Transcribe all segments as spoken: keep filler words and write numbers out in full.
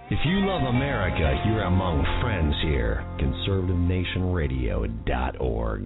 If you love America, you're among friends here. conservative nation radio dot org.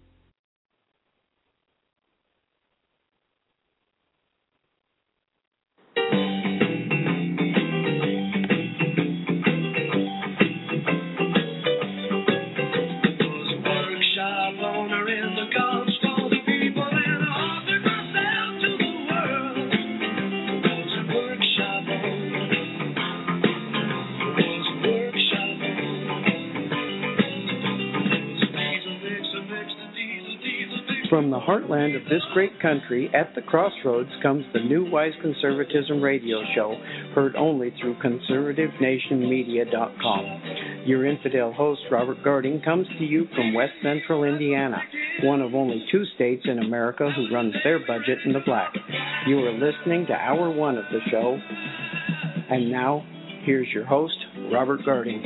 From the heartland of this great country, at the crossroads comes the new Wise Conservatism radio show, heard only through conservative nation media dot com. Your infidel host, Robert Garding, comes to you from West Central Indiana, one of only two states in America who runs their budget in the black. You are listening to Hour One of the show. And now, here's your host, Robert Garding.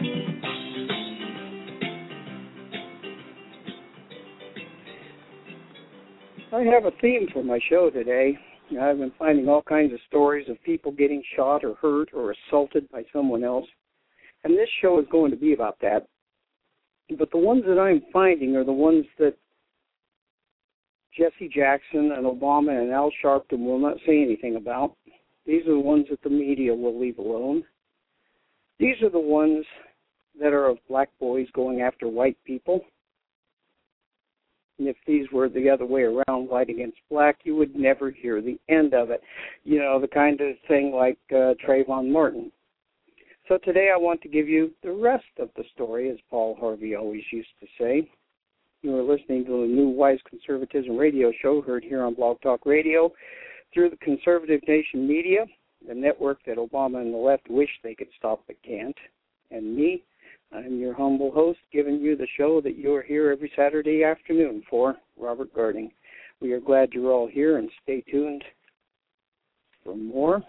I have a theme for my show today. I've been finding all kinds of stories of people getting shot or hurt or assaulted by someone else, and this show is going to be about that. But the ones that I'm finding are the ones that Jesse Jackson and Obama and Al Sharpton will not say anything about. These are the ones that the media will leave alone. These are the ones that are of black boys going after white people. And if these were the other way around, white against black, you would never hear the end of it. You know, the kind of thing like uh, Trayvon Martin. So today I want to give you the rest of the story, as Paul Harvey always used to say. You are listening to the new Wise Conservatism radio show heard here on Blog Talk Radio through the Conservative Nation Media, the network that Obama and the left wish they could stop but can't. And me, I'm your humble host, giving you the show that you are here every Saturday afternoon for, Robert Garding. We are glad you're all here, and stay tuned for more.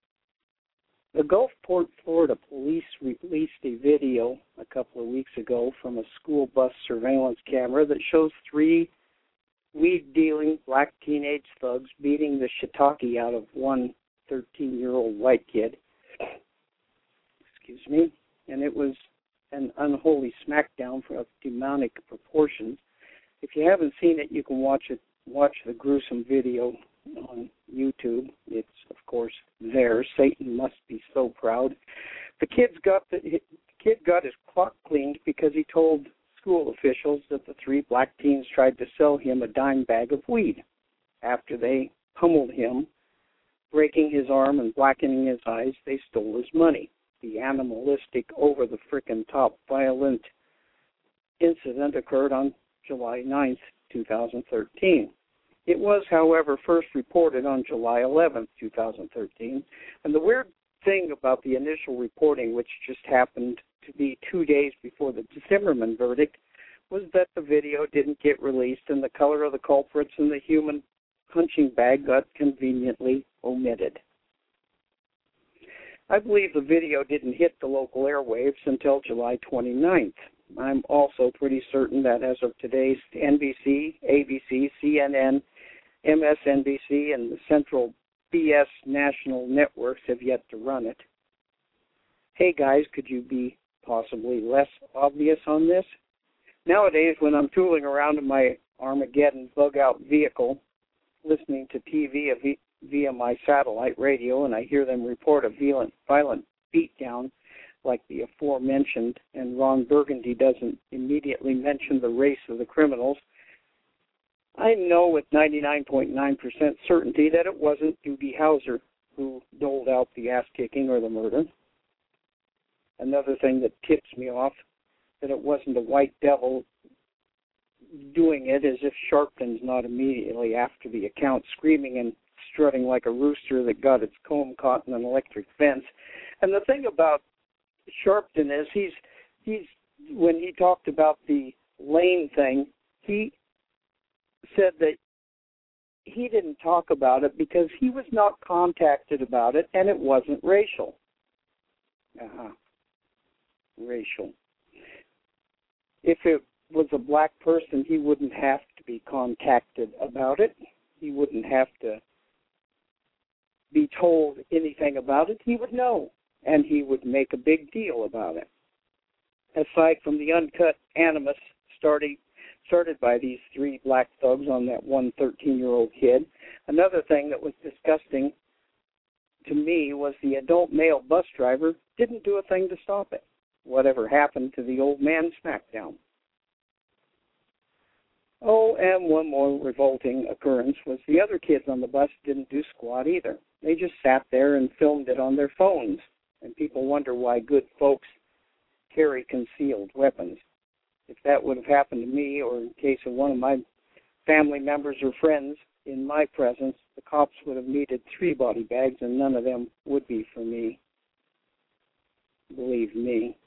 The Gulfport, Florida police released a video a couple of weeks ago from a school bus surveillance camera that shows three weed-dealing black teenage thugs beating the shiitake out of one thirteen-year-old white kid. Excuse me. And it was an unholy smackdown of demonic proportions. If you haven't seen it, you can watch it. Watch the gruesome video on YouTube. It's, of course, there. Satan must be so proud. The kid's got the, the kid got his clock cleaned because he told school officials that the three black teens tried to sell him a dime bag of weed. After they pummeled him, breaking his arm and blackening his eyes, they stole his money. The animalistic, over-the-frickin'-top violent incident occurred on July ninth, twenty thirteen. It was, however, first reported on July eleventh, twenty thirteen. And the weird thing about the initial reporting, which just happened to be two days before the Zimmerman verdict, was that the video didn't get released and the color of the culprits and the human punching bag got conveniently omitted. I believe the video didn't hit the local airwaves until July twenty-ninth. I'm also pretty certain that as of today's N B C, A B C, C N N, M S N B C, and the central B S national networks have yet to run it. Hey guys, could you be possibly less obvious on this? Nowadays, when I'm tooling around in my Armageddon bug-out vehicle, listening to T V via my satellite radio, and I hear them report a violent, violent beatdown like the aforementioned, and Ron Burgundy doesn't immediately mention the race of the criminals, I know with ninety-nine point nine percent certainty that it wasn't Doogie Howser who doled out the ass-kicking or the murder. Another thing that tips me off that it wasn't a white devil doing it is if Sharpton's not immediately after the account screaming and strutting like a rooster that got its comb caught in an electric fence. And the thing about Sharpton is he's he's when he talked about the Lane thing, he said that he didn't talk about it because he was not contacted about it and it wasn't racial. Uh-huh. Racial. If it was a black person, he wouldn't have to be contacted about it. He wouldn't have to be told anything about it. He would know. and he would make a big deal about it. Aside from the uncut animus starting, started by these three black thugs on that one thirteen-year-old kid, another thing that was disgusting to me was the adult male bus driver didn't do a thing to stop it. Whatever happened to the old man smackdown? Oh, and one more revolting occurrence was the other kids on the bus didn't do squat either. They just sat there and filmed it on their phones, and people wonder why good folks carry concealed weapons. If that would have happened to me, or in case of one of my family members or friends in my presence, the cops would have needed three body bags, and none of them would be for me. Believe me.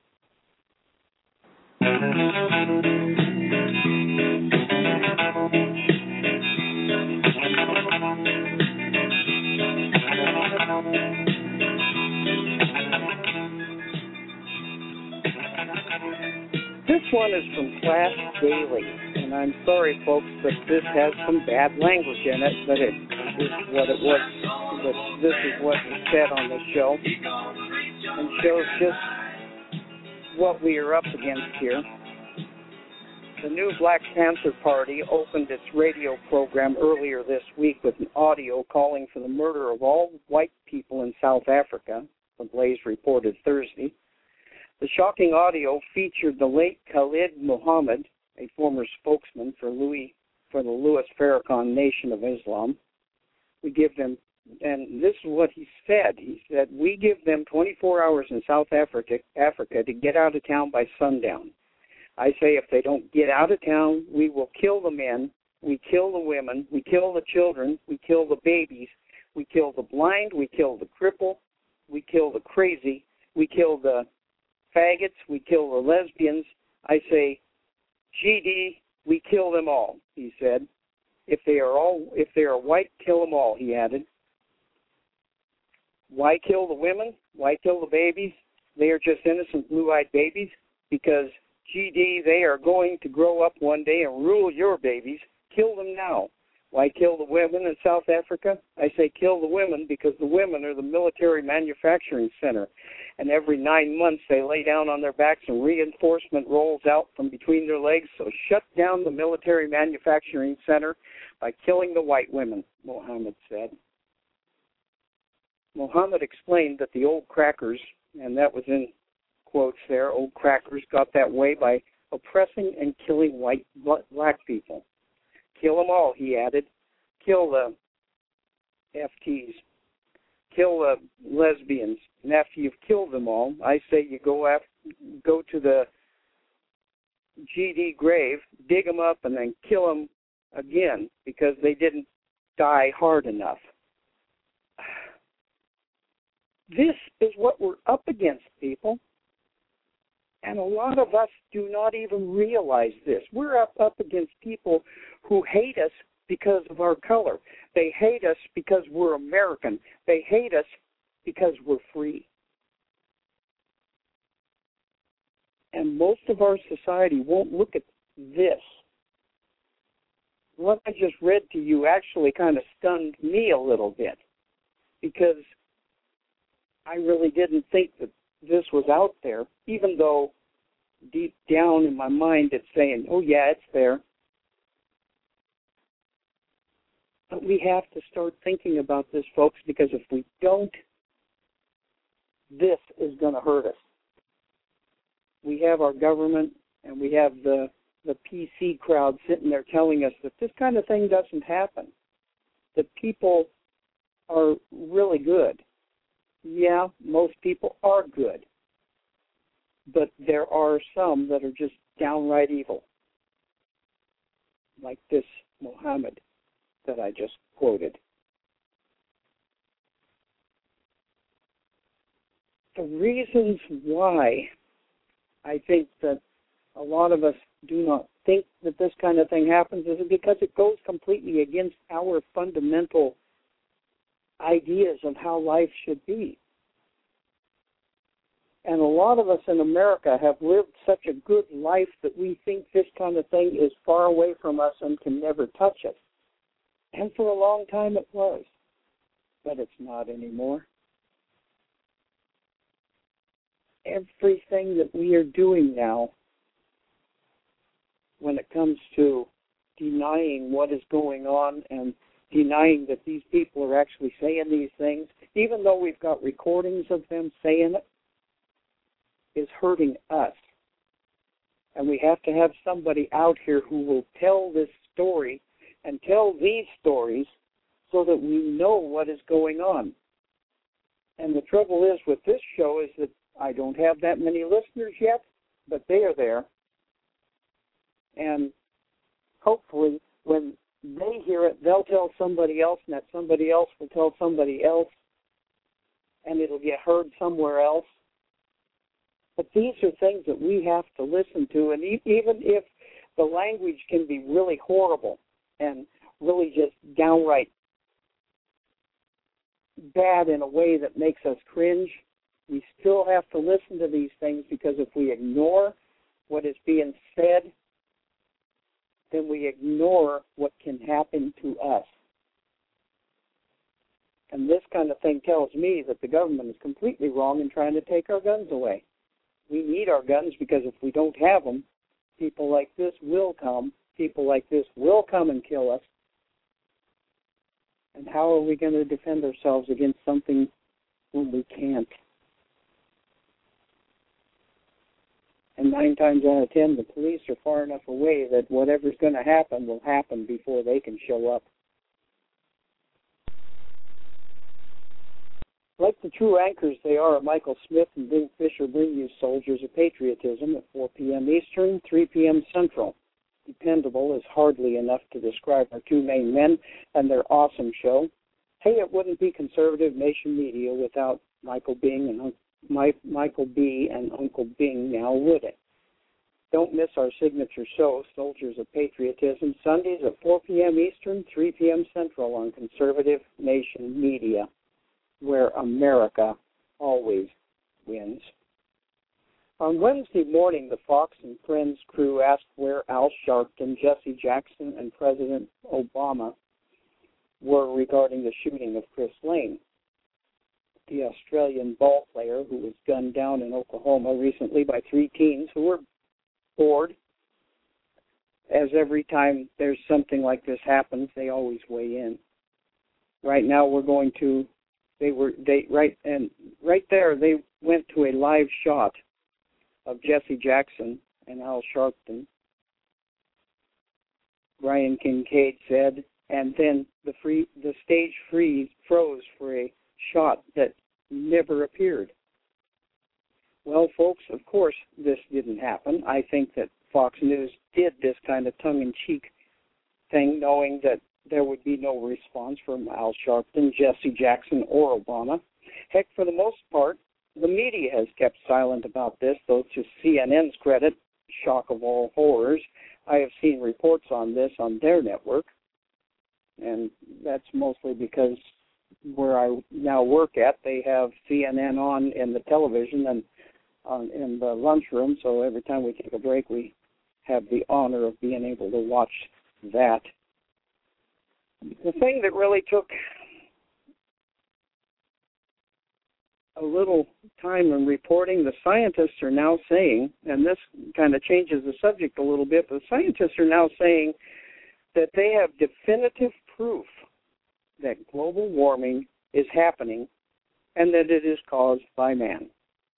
This one is from Class Daily, and I'm sorry, folks, but this has some bad language in it, but it is what it was. But this is what was said on the show, and shows just what we are up against here. The new Black Panther Party opened its radio program earlier this week with an audio calling for the murder of all white people in South Africa, the Blaze reported Thursday. The shocking audio featured the late Khalid Muhammad, a former spokesman for Louis for the Louis Farrakhan Nation of Islam. We give them, and this is what he said. He said, "We give them twenty-four hours in South Africa, Africa to get out of town by sundown. I say if they don't get out of town, we will kill the men, we kill the women, we kill the children, we kill the babies, we kill the blind, we kill the cripple, we kill the crazy, we kill the faggots, we kill the lesbians. I say, G D, we kill them all," he said. If they are all, if they are white, kill them all, he added. Why kill the women? Why kill the babies? They are just innocent blue-eyed babies. Because, G D, they are going to grow up one day and rule your babies. Kill them now. Why kill the women in South Africa? I say kill the women because the women are the military manufacturing center. And every nine months they lay down on their backs and reinforcement rolls out from between their legs. So shut down the military manufacturing center by killing the white women, Mohammed said. Mohammed explained that the old crackers, and that was in quotes there, old crackers got that way by oppressing and killing white black people. Kill them all, he added. Kill the F Ts. Kill the lesbians. And after you've killed them all, I say you go after, go to the G D grave, dig them up, and then kill them again because they didn't die hard enough. This is what we're up against, people. And a lot of us do not even realize this. We're up, up against people who hate us because of our color. They hate us because we're American. They hate us because we're free. And most of our society won't look at this. What I just read to you actually kind of stunned me a little bit because I really didn't think that this was out there, even though deep down in my mind it's saying, oh yeah, it's there. But we have to start thinking about this, folks, because if we don't, this is going to hurt us. We have our government and we have the, the P C crowd sitting there telling us that this kind of thing doesn't happen, that people are really good. Yeah, most people are good. But there are some that are just downright evil, like this Mohammed that I just quoted. The reasons why I think that a lot of us do not think that this kind of thing happens is because it goes completely against our fundamental ideas of how life should be. And a lot of us in America have lived such a good life that we think this kind of thing is far away from us and can never touch us. And for a long time it was, but it's not anymore. everything that we are doing now when it comes to denying what is going on and denying that these people are actually saying these things, even though we've got recordings of them saying it, is hurting us. And we have to have somebody out here who will tell this story and tell these stories so that we know what is going on. And the trouble is with this show is that I don't have that many listeners yet, but they are there. And hopefully when they hear it, they'll tell somebody else, and that somebody else will tell somebody else, and it'll get heard somewhere else. But these are things that we have to listen to, and e- even if the language can be really horrible and really just downright bad in a way that makes us cringe, we still have to listen to these things, because if we ignore what is being said, then we ignore what can happen to us. And this kind of thing tells me that the government is completely wrong in trying to take our guns away. We need our guns, because if we don't have them, people like this will come. People like this will come and kill us. And how are we going to defend ourselves against something when we can't? And nine times out of ten, the police are far enough away that whatever's going to happen will happen before they can show up. Like the true anchors they are, Michael Smith and Bing Fisher bring you Soldiers of Patriotism at four p.m. Eastern, three p.m. Central. Dependable is hardly enough to describe our two main men and their awesome show. Hey, it wouldn't be Conservative Nation Media without Michael Bing and My, Michael B. and Uncle Bing, now would it? Don't miss our signature show, Soldiers of Patriotism, Sundays at four p.m. Eastern, three p.m. Central on Conservative Nation Media, where America always wins. On Wednesday morning, the Fox and Friends crew asked where Al Sharpton, Jesse Jackson, and President Obama were regarding the shooting of Chris Lane, the Australian ball player who was gunned down in Oklahoma recently by three teens who were bored. As every time there's something like this happens, they always weigh in. Right now we're going to, they were, they, right, and right there they went to a live shot of Jesse Jackson and Al Sharpton. Brian Kincaid said, and then the free, the stage freeze froze for a shot that never appeared. Well, folks, of course this didn't happen. I think that Fox News did this kind of tongue-in-cheek thing, knowing that there would be no response from Al Sharpton, Jesse Jackson, or Obama. Heck, for the most part, the media has kept silent about this, though to C N N's credit, shock of all horrors, I have seen reports on this on their network, and that's mostly because where I now work at, they have C N N on in the television and on in the lunchroom, so every time we take a break, we have the honor of being able to watch that. The thing that really took a little time in reporting, the scientists are now saying, and this kind of changes the subject a little bit, but the scientists are now saying that they have definitive proof that global warming is happening and that it is caused by man.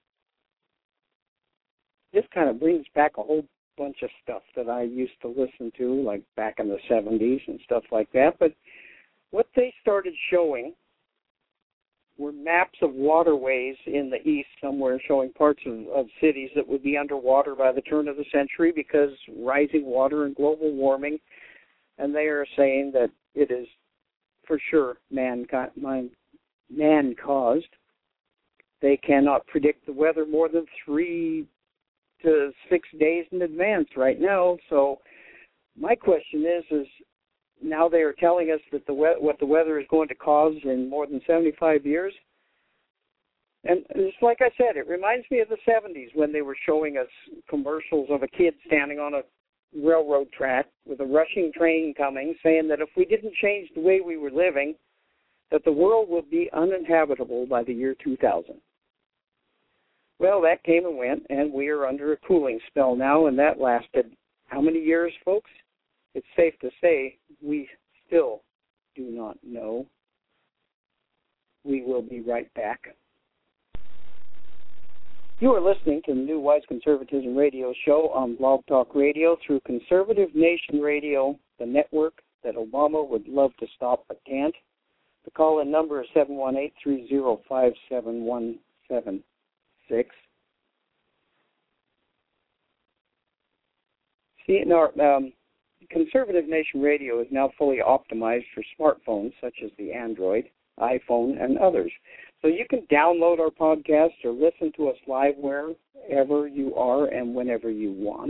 This kind of brings back a whole bunch of stuff that I used to listen to, like back in the seventies and stuff like that. But what they started showing were maps of waterways in the east somewhere showing parts of, of cities that would be underwater by the turn of the century because rising water and global warming. And they are saying that it is for sure man, man caused. They cannot predict the weather more than three to six days in advance right now. So my question is, is now they are telling us that the we- what the weather is going to cause in more than seventy-five years. And it's like I said, it reminds me of the seventies when they were showing us commercials of a kid standing on a railroad track with a rushing train coming, saying that if we didn't change the way we were living, that the world would be uninhabitable by the year two thousand. Well, that came and went, and we are under a cooling spell now, and that lasted how many years, folks? It's safe to say we still do not know. We will be right back. You are listening to the New Wise Conservatism Radio Show on Blog Talk Radio through Conservative Nation Radio, the network that Obama would love to stop but can't. The call-in number is seven one eight, three zero five, seven one seven six. See, now, um, Conservative Nation Radio is now fully optimized for smartphones such as the Android, iPhone, and others. So you can download our podcast or listen to us live wherever you are and whenever you want.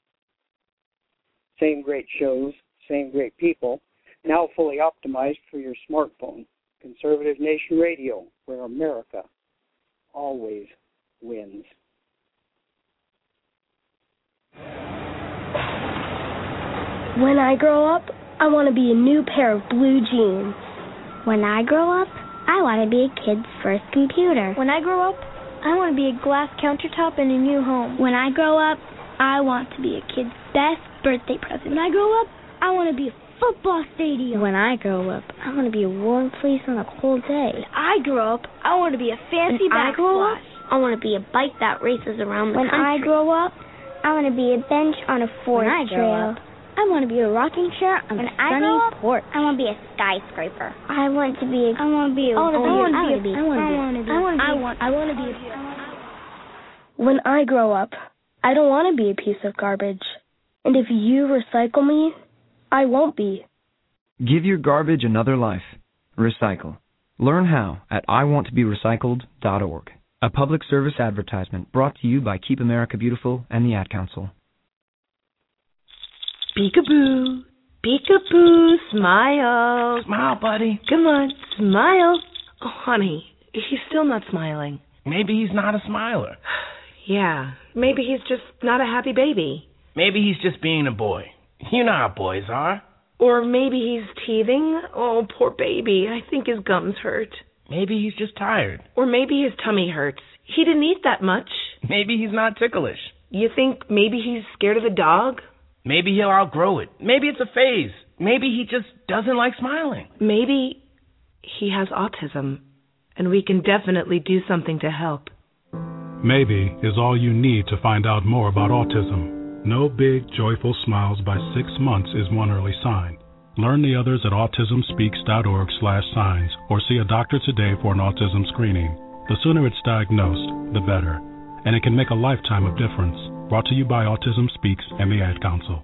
Same great shows, same great people, now fully optimized for your smartphone. Conservative Nation Radio, where America always wins. When I grow up, I want to be a new pair of blue jeans. When I grow up, I want to be a kid's first computer. When I grow up, I want to be a glass countertop in a new home. When I grow up, I want to be a kid's best birthday present. When I grow up, I want to be a football stadium. When I grow up, I want to be a warm place on a cold day. When I grow up, I want to be a fancy when I grow backsplash. up, I want to be a bike that races around the when country. When I grow up, I want to be a bench on a forest when I grow trail. Up, I want to be a rocking chair on when a sunny porch. I want to be a skyscraper. I want to be a... I want to be a... I want to be... I want to be... I want to be... I want I want to be... When I grow up, I don't want to be a piece of garbage. And if you recycle me, I won't be. Give your garbage another life. Recycle. Learn how at I want to be recycled dot org. A public service advertisement brought to you by Keep America Beautiful and the Ad Council. Peekaboo, peekaboo, smile. Smile, buddy. Come on, smile. Oh, honey, he's still not smiling. Maybe he's not a smiler. Yeah, maybe he's just not a happy baby. Maybe he's just being a boy. You know how boys are. Or maybe he's teething. Oh, poor baby. I think his gums hurt. Maybe he's just tired. Or maybe his tummy hurts. He didn't eat that much. Maybe he's not ticklish. You think maybe he's scared of the dog? Maybe he'll outgrow it. Maybe it's a phase. Maybe he just doesn't like smiling. Maybe he has autism, and we can definitely do something to help. Maybe is all you need to find out more about autism. No big, joyful smiles by six months is one early sign. Learn the others at autism speaks dot org slash signs or see a doctor today for an autism screening. The sooner it's diagnosed, the better. And it can make a lifetime of difference. Brought to you by Autism Speaks and the Ad Council.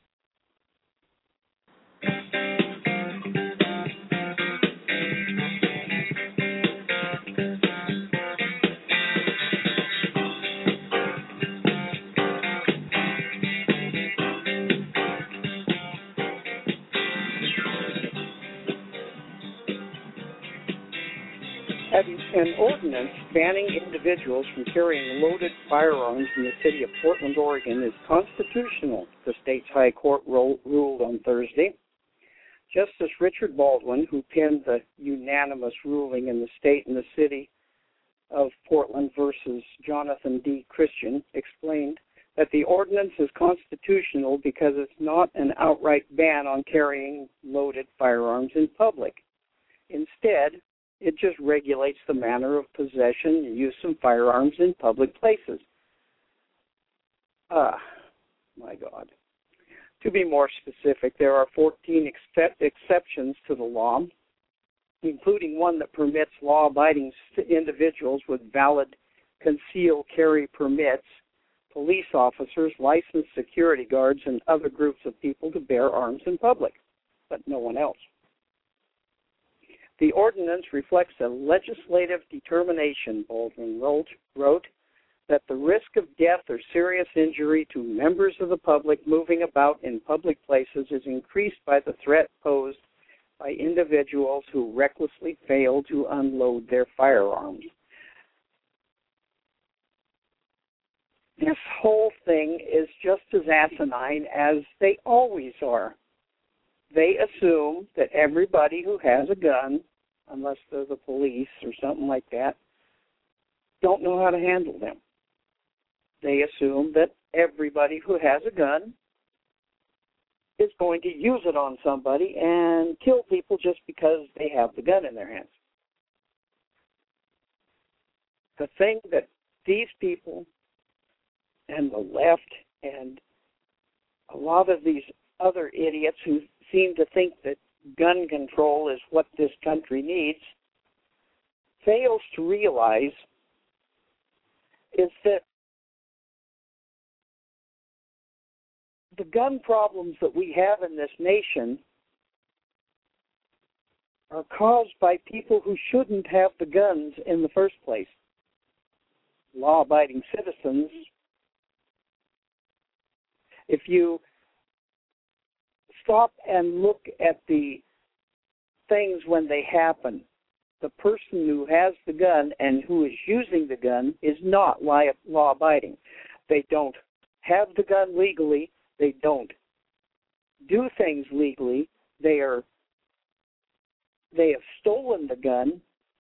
An ordinance banning individuals from carrying loaded firearms in the city of Portland, Oregon is constitutional, the state's high court ro- ruled on Thursday. Justice Richard Baldwin, who penned the unanimous ruling in the state and the city of Portland versus Jonathan D. Christian, explained that the ordinance is constitutional because it's not an outright ban on carrying loaded firearms in public. Instead, it just regulates the manner of possession and use of firearms in public places. Ah, my God. To be more specific, there are fourteen ex- exceptions to the law, including one that permits law-abiding individuals with valid concealed carry permits, police officers, licensed security guards, and other groups of people to bear arms in public, but no one else. The ordinance reflects a legislative determination, Baldwin wrote, wrote, that the risk of death or serious injury to members of the public moving about in public places is increased by the threat posed by individuals who recklessly fail to unload their firearms. This whole thing is just as asinine as they always are. They assume that everybody who has a gun, unless they're the police or something like that, don't know how to handle them. They assume that everybody who has a gun is going to use it on somebody and kill people just because they have the gun in their hands. The thing that these people and the left and a lot of these other idiots who seem to think that gun control is what this country needs fails to realize is that the gun problems that we have in this nation are caused by people who shouldn't have the guns in the first place. Law-abiding citizens. If you stop and look at the things when they happen, the person who has the gun and who is using the gun is not law-abiding. They don't have the gun legally. They don't do things legally. They are they have stolen the gun.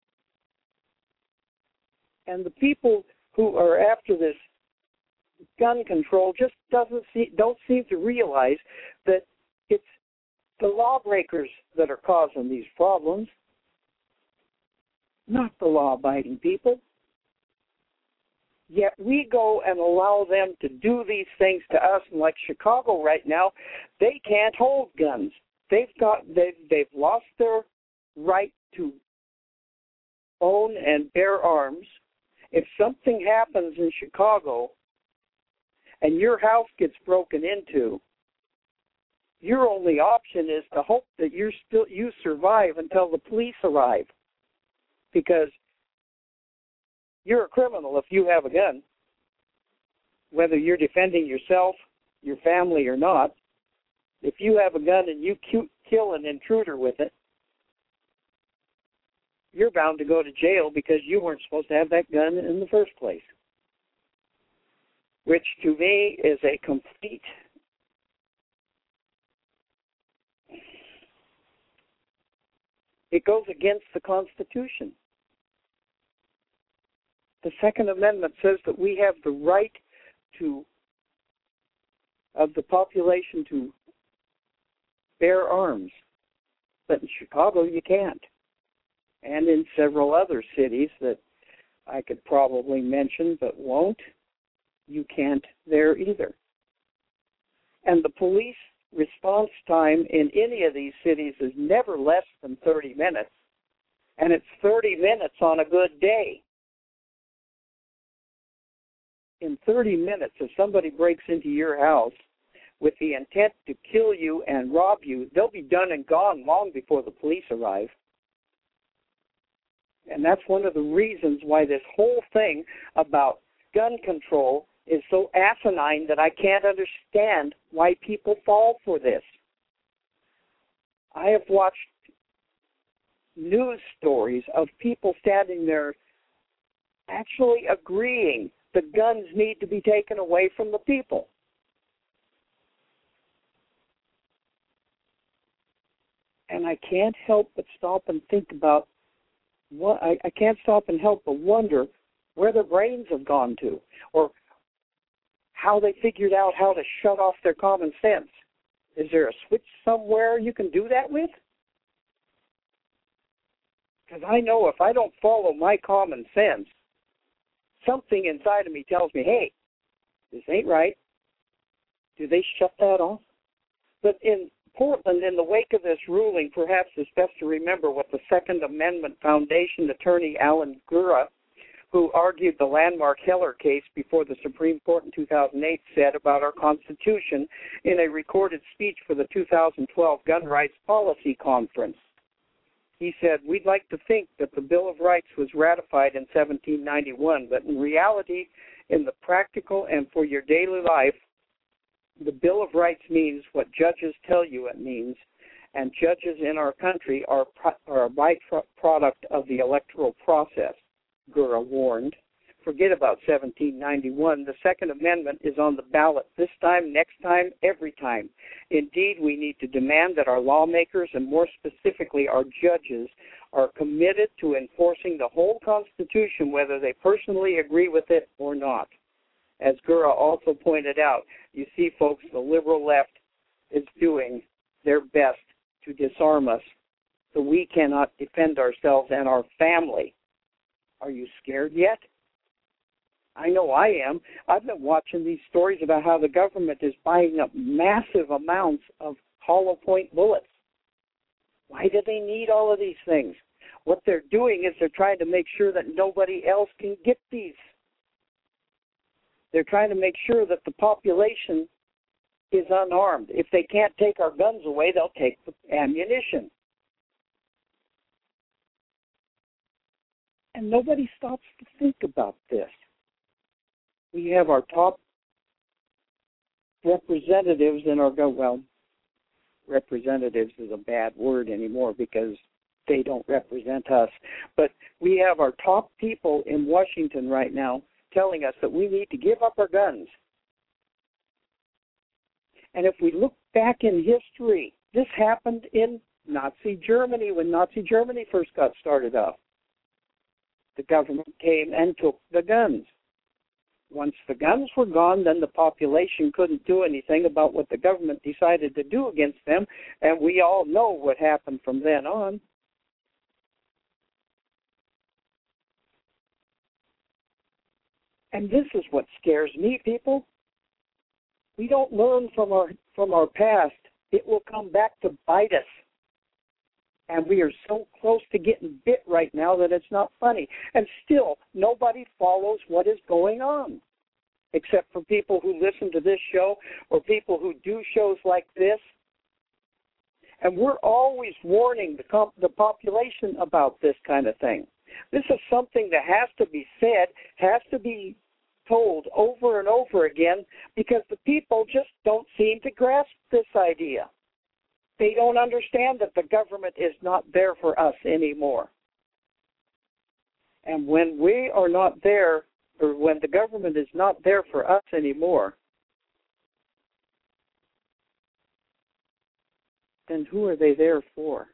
And the people who are after this gun control just doesn't see, don't seem to realize that it's the lawbreakers that are causing these problems, not the law-abiding people. Yet we go and allow them to do these things to us. And like Chicago right now, they can't hold guns. They've got they've they've lost their right to own and bear arms. If something happens in Chicago and your house gets broken into, your only option is to hope that you're still you survive until the police arrive, because you're a criminal if you have a gun, whether you're defending yourself, your family, or not. If you have a gun and you kill an intruder with it, you're bound to go to jail because you weren't supposed to have that gun in the first place, which to me is a complete it goes against the Constitution. The Second Amendment says that we have the right to, of the population to bear arms. But in Chicago, you can't. And in several other cities that I could probably mention but won't, you can't there either. And the police response time in any of these cities is never less than thirty minutes. And it's thirty minutes on a good day. In thirty minutes, if somebody breaks into your house with the intent to kill you and rob you, they'll be done and gone long before the police arrive. And that's one of the reasons why this whole thing about gun control is so asinine that I can't understand why people fall for this. I have watched news stories of people standing there actually agreeing the guns need to be taken away from the people. And I can't help but stop and think about what I, I can't stop and help but wonder where their brains have gone to, or how they figured out how to shut off their common sense. Is there a switch somewhere you can do that with? Because I know if I don't follow my common sense, something inside of me tells me, hey, this ain't right. Do they shut that off? But in Portland, in the wake of this ruling, perhaps it's best to remember what the Second Amendment Foundation attorney Alan Gura, who argued the landmark Heller case before the Supreme Court in two thousand eight, said about our Constitution in a recorded speech for the two thousand twelve Gun Rights Policy Conference. He said, we'd like to think that the Bill of Rights was ratified in seventeen ninety-one, but in reality, in the practical and for your daily life, the Bill of Rights means what judges tell you it means, and judges in our country are, are a byproduct of the electoral process, Gura warned. Forget about seventeen ninety-one. The Second Amendment is on the ballot this time, next time, every time. Indeed, we need to demand that our lawmakers, and more specifically our judges, are committed to enforcing the whole Constitution, whether they personally agree with it or not. As Gura also pointed out, you see, folks, the liberal left is doing their best to disarm us so we cannot defend ourselves and our family. Are you scared yet? I know I am. I've been watching these stories about how the government is buying up massive amounts of hollow point bullets. Why do they need all of these things? What they're doing is they're trying to make sure that nobody else can get these. They're trying to make sure that the population is unarmed. If they can't take our guns away, they'll take the ammunition. And nobody stops to think about this. We have our top representatives in our government. Well, representatives is a bad word anymore because they don't represent us. But we have our top people in Washington right now telling us that we need to give up our guns. And if we look back in history, this happened in Nazi Germany when Nazi Germany first got started up. The government came and took the guns. Once the guns were gone, then the population couldn't do anything about what the government decided to do against them, and we all know what happened from then on. And this is what scares me, people. We don't learn from our from our past. It will come back to bite us. And we are so close to getting bit right now that it's not funny. And still, nobody follows what is going on, except for people who listen to this show or people who do shows like this. And we're always warning the, comp- the population about this kind of thing. This is something that has to be said, has to be told over and over again, because the people just don't seem to grasp this idea. They don't understand that the government is not there for us anymore. And when we are not there, or when the government is not there for us anymore, then who are they there for?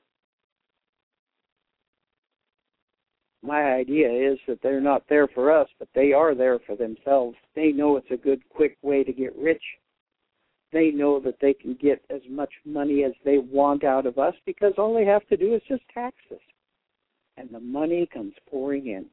My idea is that they're not there for us, but they are there for themselves. They know it's a good, quick way to get rich. They know that they can get as much money as they want out of us because all they have to do is just tax us. And the money comes pouring in.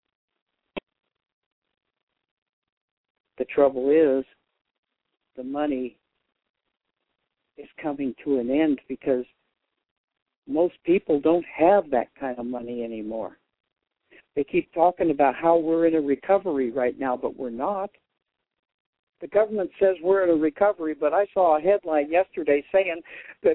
The trouble is, the money is coming to an end because most people don't have that kind of money anymore. They keep talking about how we're in a recovery right now, but we're not. The government says we're in a recovery, but I saw a headline yesterday saying that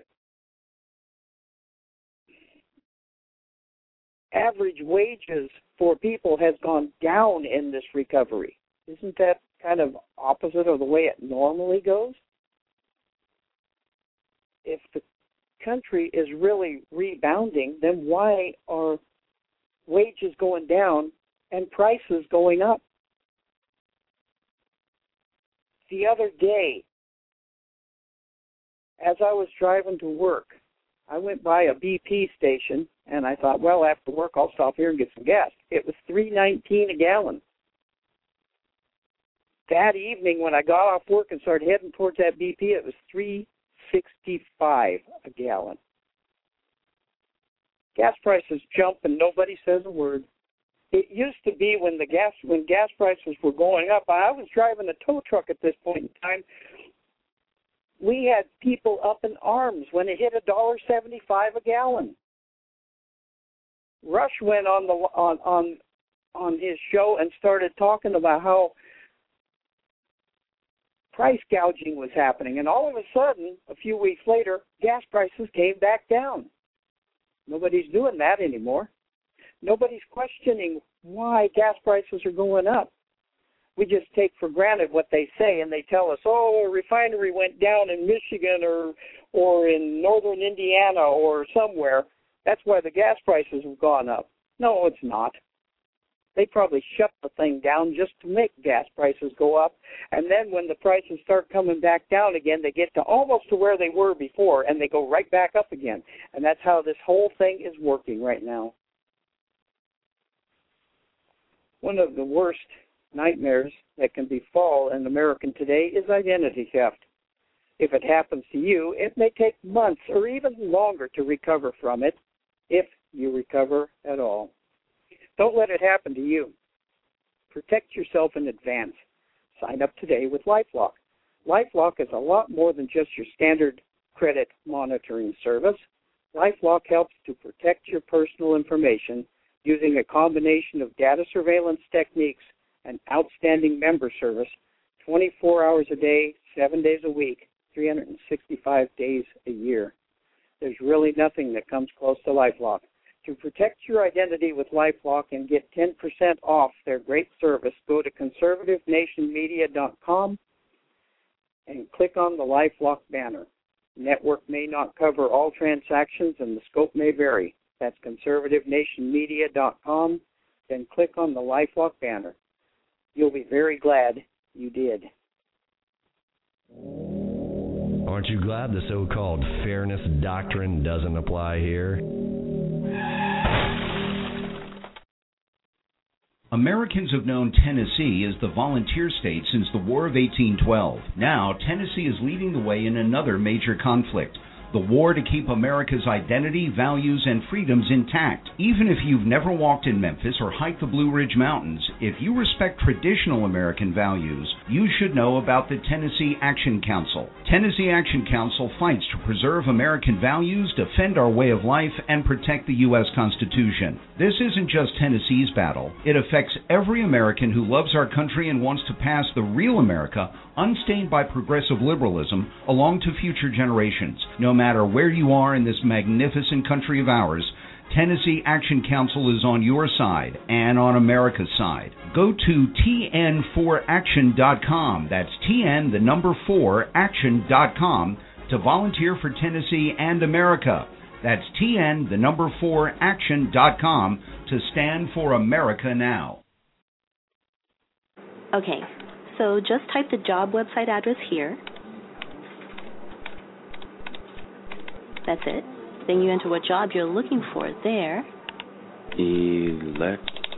average wages for people has gone down in this recovery. Isn't that kind of opposite of the way it normally goes? If the country is really rebounding, then why are wages going down and prices going up? The other day, as I was driving to work, I went by a B P station, and I thought, well, after work, I'll stop here and get some gas. It was three nineteen a gallon. That evening, when I got off work and started heading towards that B P, it was three sixty-five a gallon. Gas prices jump, and nobody says a word. It used to be when the gas when gas prices were going up. I was driving a tow truck at this point in time. We had people up in arms when it hit a dollar seventy-five a gallon. Rush went on the on on on his show and started talking about how price gouging was happening, and all of a sudden, a few weeks later, gas prices came back down. Nobody's doing that anymore. Nobody's questioning why gas prices are going up. We just take for granted what they say, and they tell us, oh, a refinery went down in Michigan or or in northern Indiana or somewhere. That's why the gas prices have gone up. No, it's not. They probably shut the thing down just to make gas prices go up. And then when the prices start coming back down again, they get to almost to where they were before, and they go right back up again. And that's how this whole thing is working right now. One of the worst nightmares that can befall an American today is identity theft. If it happens to you, it may take months or even longer to recover from it, if you recover at all. Don't let it happen to you. Protect yourself in advance. Sign up today with LifeLock. LifeLock is a lot more than just your standard credit monitoring service. LifeLock helps to protect your personal information using a combination of data surveillance techniques and outstanding member service twenty-four hours a day, seven days a week, three hundred sixty-five days a year. There's really nothing that comes close to LifeLock. To protect your identity with LifeLock and get ten percent off their great service, go to conservative nation media dot com and click on the LifeLock banner. Network may not cover all transactions and the scope may vary. That's conservative nation media dot com. Then click on the LifeLock banner. You'll be very glad you did. Aren't you glad the so-called fairness doctrine doesn't apply here? Americans have known Tennessee as the volunteer state since the War of eighteen twelve. Now, Tennessee is leading the way in another major conflict, the war to keep America's identity, values, and freedoms intact. Even if you've never walked in Memphis or hiked the Blue Ridge Mountains, if you respect traditional American values, you should know about the Tennessee Action Council. Tennessee Action Council fights to preserve American values, defend our way of life, and protect the U S Constitution. This isn't just Tennessee's battle. It affects every American who loves our country and wants to pass the real America, unstained by progressive liberalism, along to future generations. No matter where you are in this magnificent country of ours, Tennessee Action Council is on your side and on America's side. Go to T N four action dot com. That's T N, the number four, action dot com to volunteer for Tennessee and America. That's T N, the number four, action dot com to stand for America now. Okay, so just type the job website address here. That's it. Then you enter what job you're looking for there. Electrician.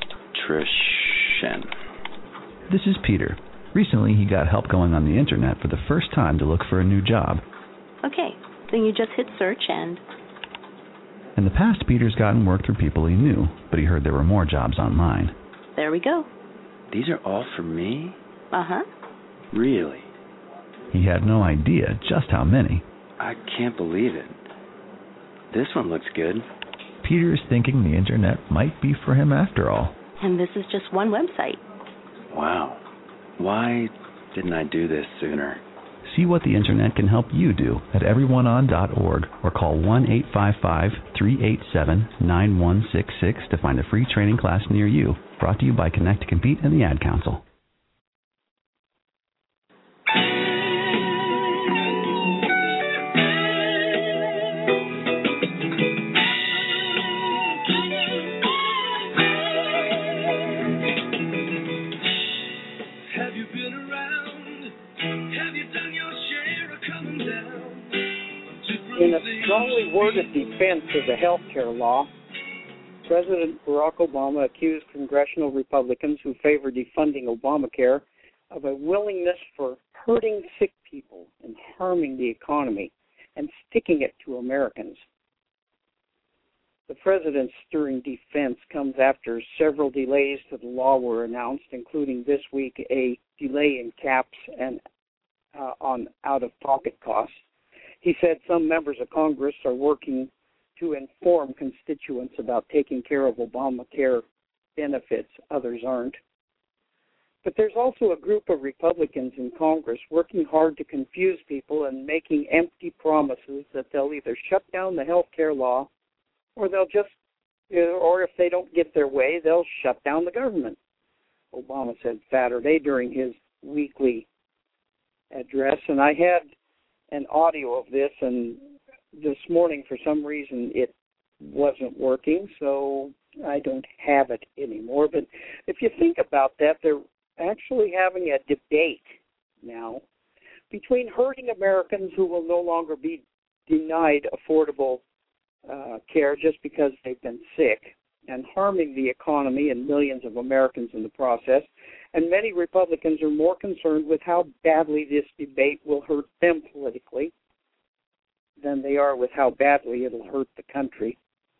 This is Peter. Recently, he got help going on the internet for the first time to look for a new job. Okay, then you just hit search and... In the past, Peter's gotten work through people he knew, but he heard there were more jobs online. There we go. These are all for me? Uh-huh. Really? He had no idea just how many. I can't believe it. This one looks good. Peter's thinking the internet might be for him after all. And this is just one website. Wow. Why didn't I do this sooner? See what the internet can help you do at everyone on dot org or call one eight five five, three eight seven, nine one six six to find a free training class near you. Brought to you by Connect to Compete and the Ad Council. In a strongly worded defense of the health care law, President Barack Obama accused congressional Republicans who favor defunding Obamacare of a willingness for hurting sick people and harming the economy and sticking it to Americans. The president's stirring defense comes after several delays to the law were announced, including this week a delay in caps and uh, on out-of-pocket costs. He said some members of Congress are working to inform constituents about taking care of Obamacare benefits. Others aren't. But there's also a group of Republicans in Congress working hard to confuse people and making empty promises that they'll either shut down the health care law or they'll just, or if they don't get their way, they'll shut down the government. Obama said Saturday during his weekly address, and I had an audio of this, and this morning for some reason it wasn't working, so I don't have it anymore. But if you think about that, they're actually having a debate now between hurting Americans who will no longer be denied affordable uh, care just because they've been sick, and harming the economy and millions of Americans in the process. And many Republicans are more concerned with how badly this debate will hurt them politically than they are with how badly it'll hurt the country,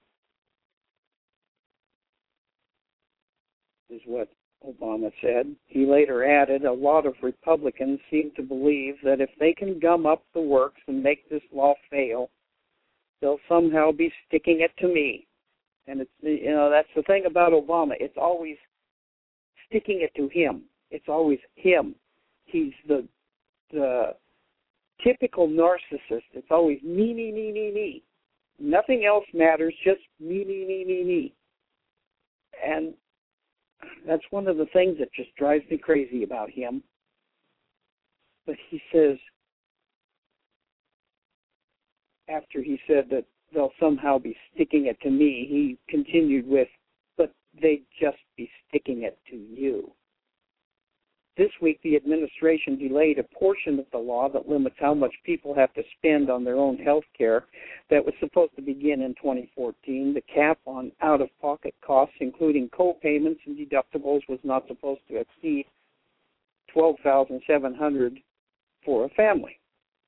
is what Obama said. He later added, a lot of Republicans seem to believe that if they can gum up the works and make this law fail, they'll somehow be sticking it to me. And it's, you know, that's the thing about Obama. It's always sticking it to him. It's always him. He's the the typical narcissist. It's always me, me, me, me, me. Nothing else matters, just me, me, me, me, me. And that's one of the things that just drives me crazy about him. But he says, after he said that they'll somehow be sticking it to me, he continued with, but they'd just be sticking it to you. This week, the administration delayed a portion of the law that limits how much people have to spend on their own health care that was supposed to begin in twenty fourteen. The cap on out-of-pocket costs, including co-payments and deductibles, was not supposed to exceed twelve thousand seven hundred dollars for a family.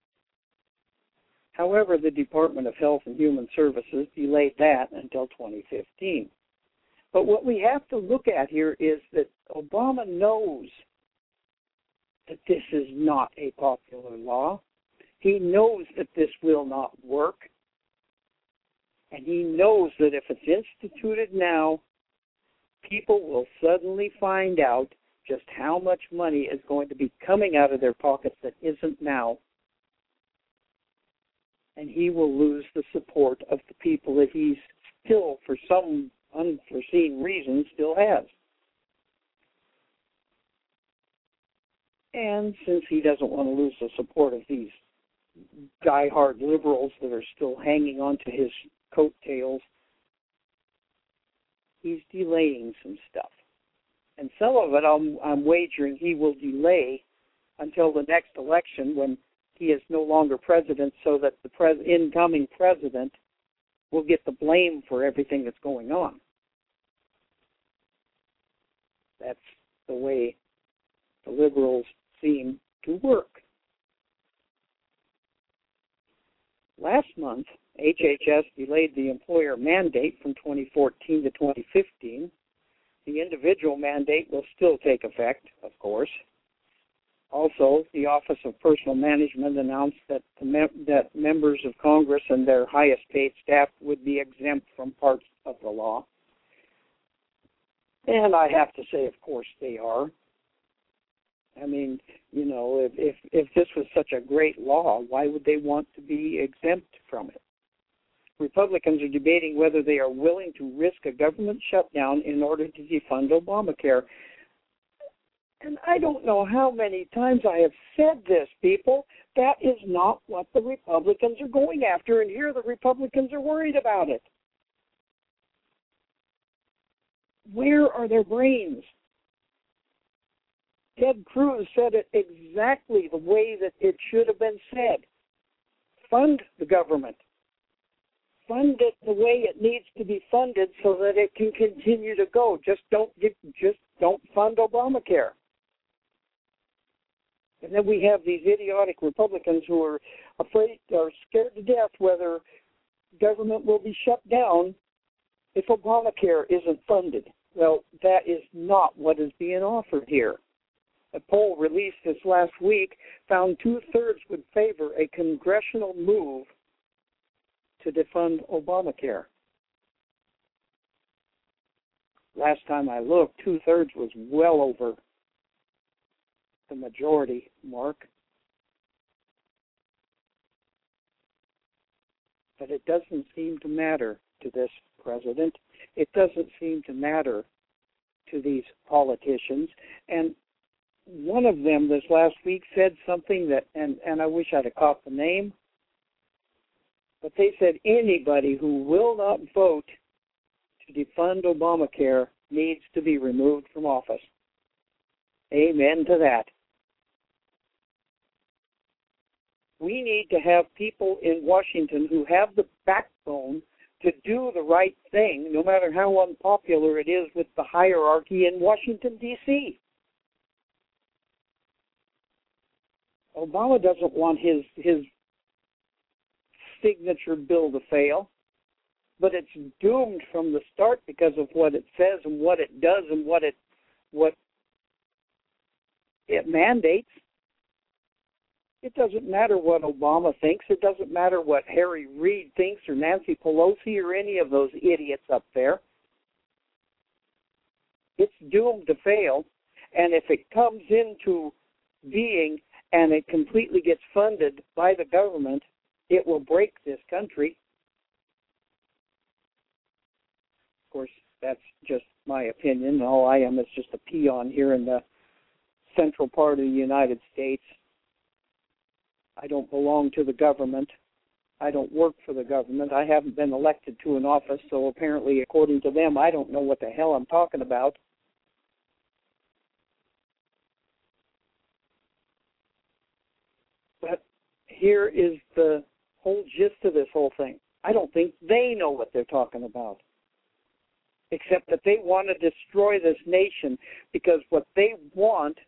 However, the Department of Health and Human Services delayed that until twenty fifteen. But what we have to look at here is that Obama knows that this is not a popular law. He knows that this will not work. And he knows that if it's instituted now, people will suddenly find out just how much money is going to be coming out of their pockets that isn't now. And he will lose the support of the people that he's still, for some unforeseen reason, still has. And since he doesn't want to lose the support of these diehard liberals that are still hanging on to his coattails, he's delaying some stuff. And some of it, I'm, I'm wagering he will delay until the next election when he is no longer president, so that the pres- incoming president will get the blame for everything that's going on. That's the way the liberals seem to work. Last month, H H S delayed the employer mandate from twenty fourteen to twenty fifteen. The individual mandate will still take effect, of course. Also, the Office of Personnel Management announced that the mem- that members of Congress and their highest paid staff would be exempt from parts of the law. And I have to say, of course, they are. I mean, you know, if, if if this was such a great law, why would they want to be exempt from it? Republicans are debating whether they are willing to risk a government shutdown in order to defund Obamacare. And I don't know how many times I have said this, people. That is not what the Republicans are going after, and here the Republicans are worried about it. Where are their brains? Ted Cruz said it exactly the way that it should have been said. Fund the government. Fund it the way it needs to be funded so that it can continue to go. Just don't get, just don't fund Obamacare. And then we have these idiotic Republicans who are afraid, are scared to death whether government will be shut down if Obamacare isn't funded. Well, that is not what is being offered here. A poll released this last week found two-thirds would favor a congressional move to defund Obamacare. Last time I looked, two-thirds was well over the majority mark. But it doesn't seem to matter to this president. It doesn't seem to matter to these politicians. And one of them this last week said something that, and, and I wish I'd have caught the name, but they said anybody who will not vote to defund Obamacare needs to be removed from office. Amen to that. We need to have people in Washington who have the backbone to do the right thing, no matter how unpopular it is with the hierarchy in Washington, D C Obama doesn't want his his signature bill to fail, but it's doomed from the start because of what it says and what it does and what it what it mandates. It doesn't matter what Obama thinks. It doesn't matter what Harry Reid thinks or Nancy Pelosi or any of those idiots up there. It's doomed to fail, and if it comes into being and it completely gets funded by the government, it will break this country. Of course, that's just my opinion. All I am is just a peon here in the central part of the United States. I don't belong to the government. I don't work for the government. I haven't been elected to an office, so apparently, according to them, I don't know what the hell I'm talking about. But here is the whole gist of this whole thing. I don't think they know what they're talking about, except that they want to destroy this nation because what they want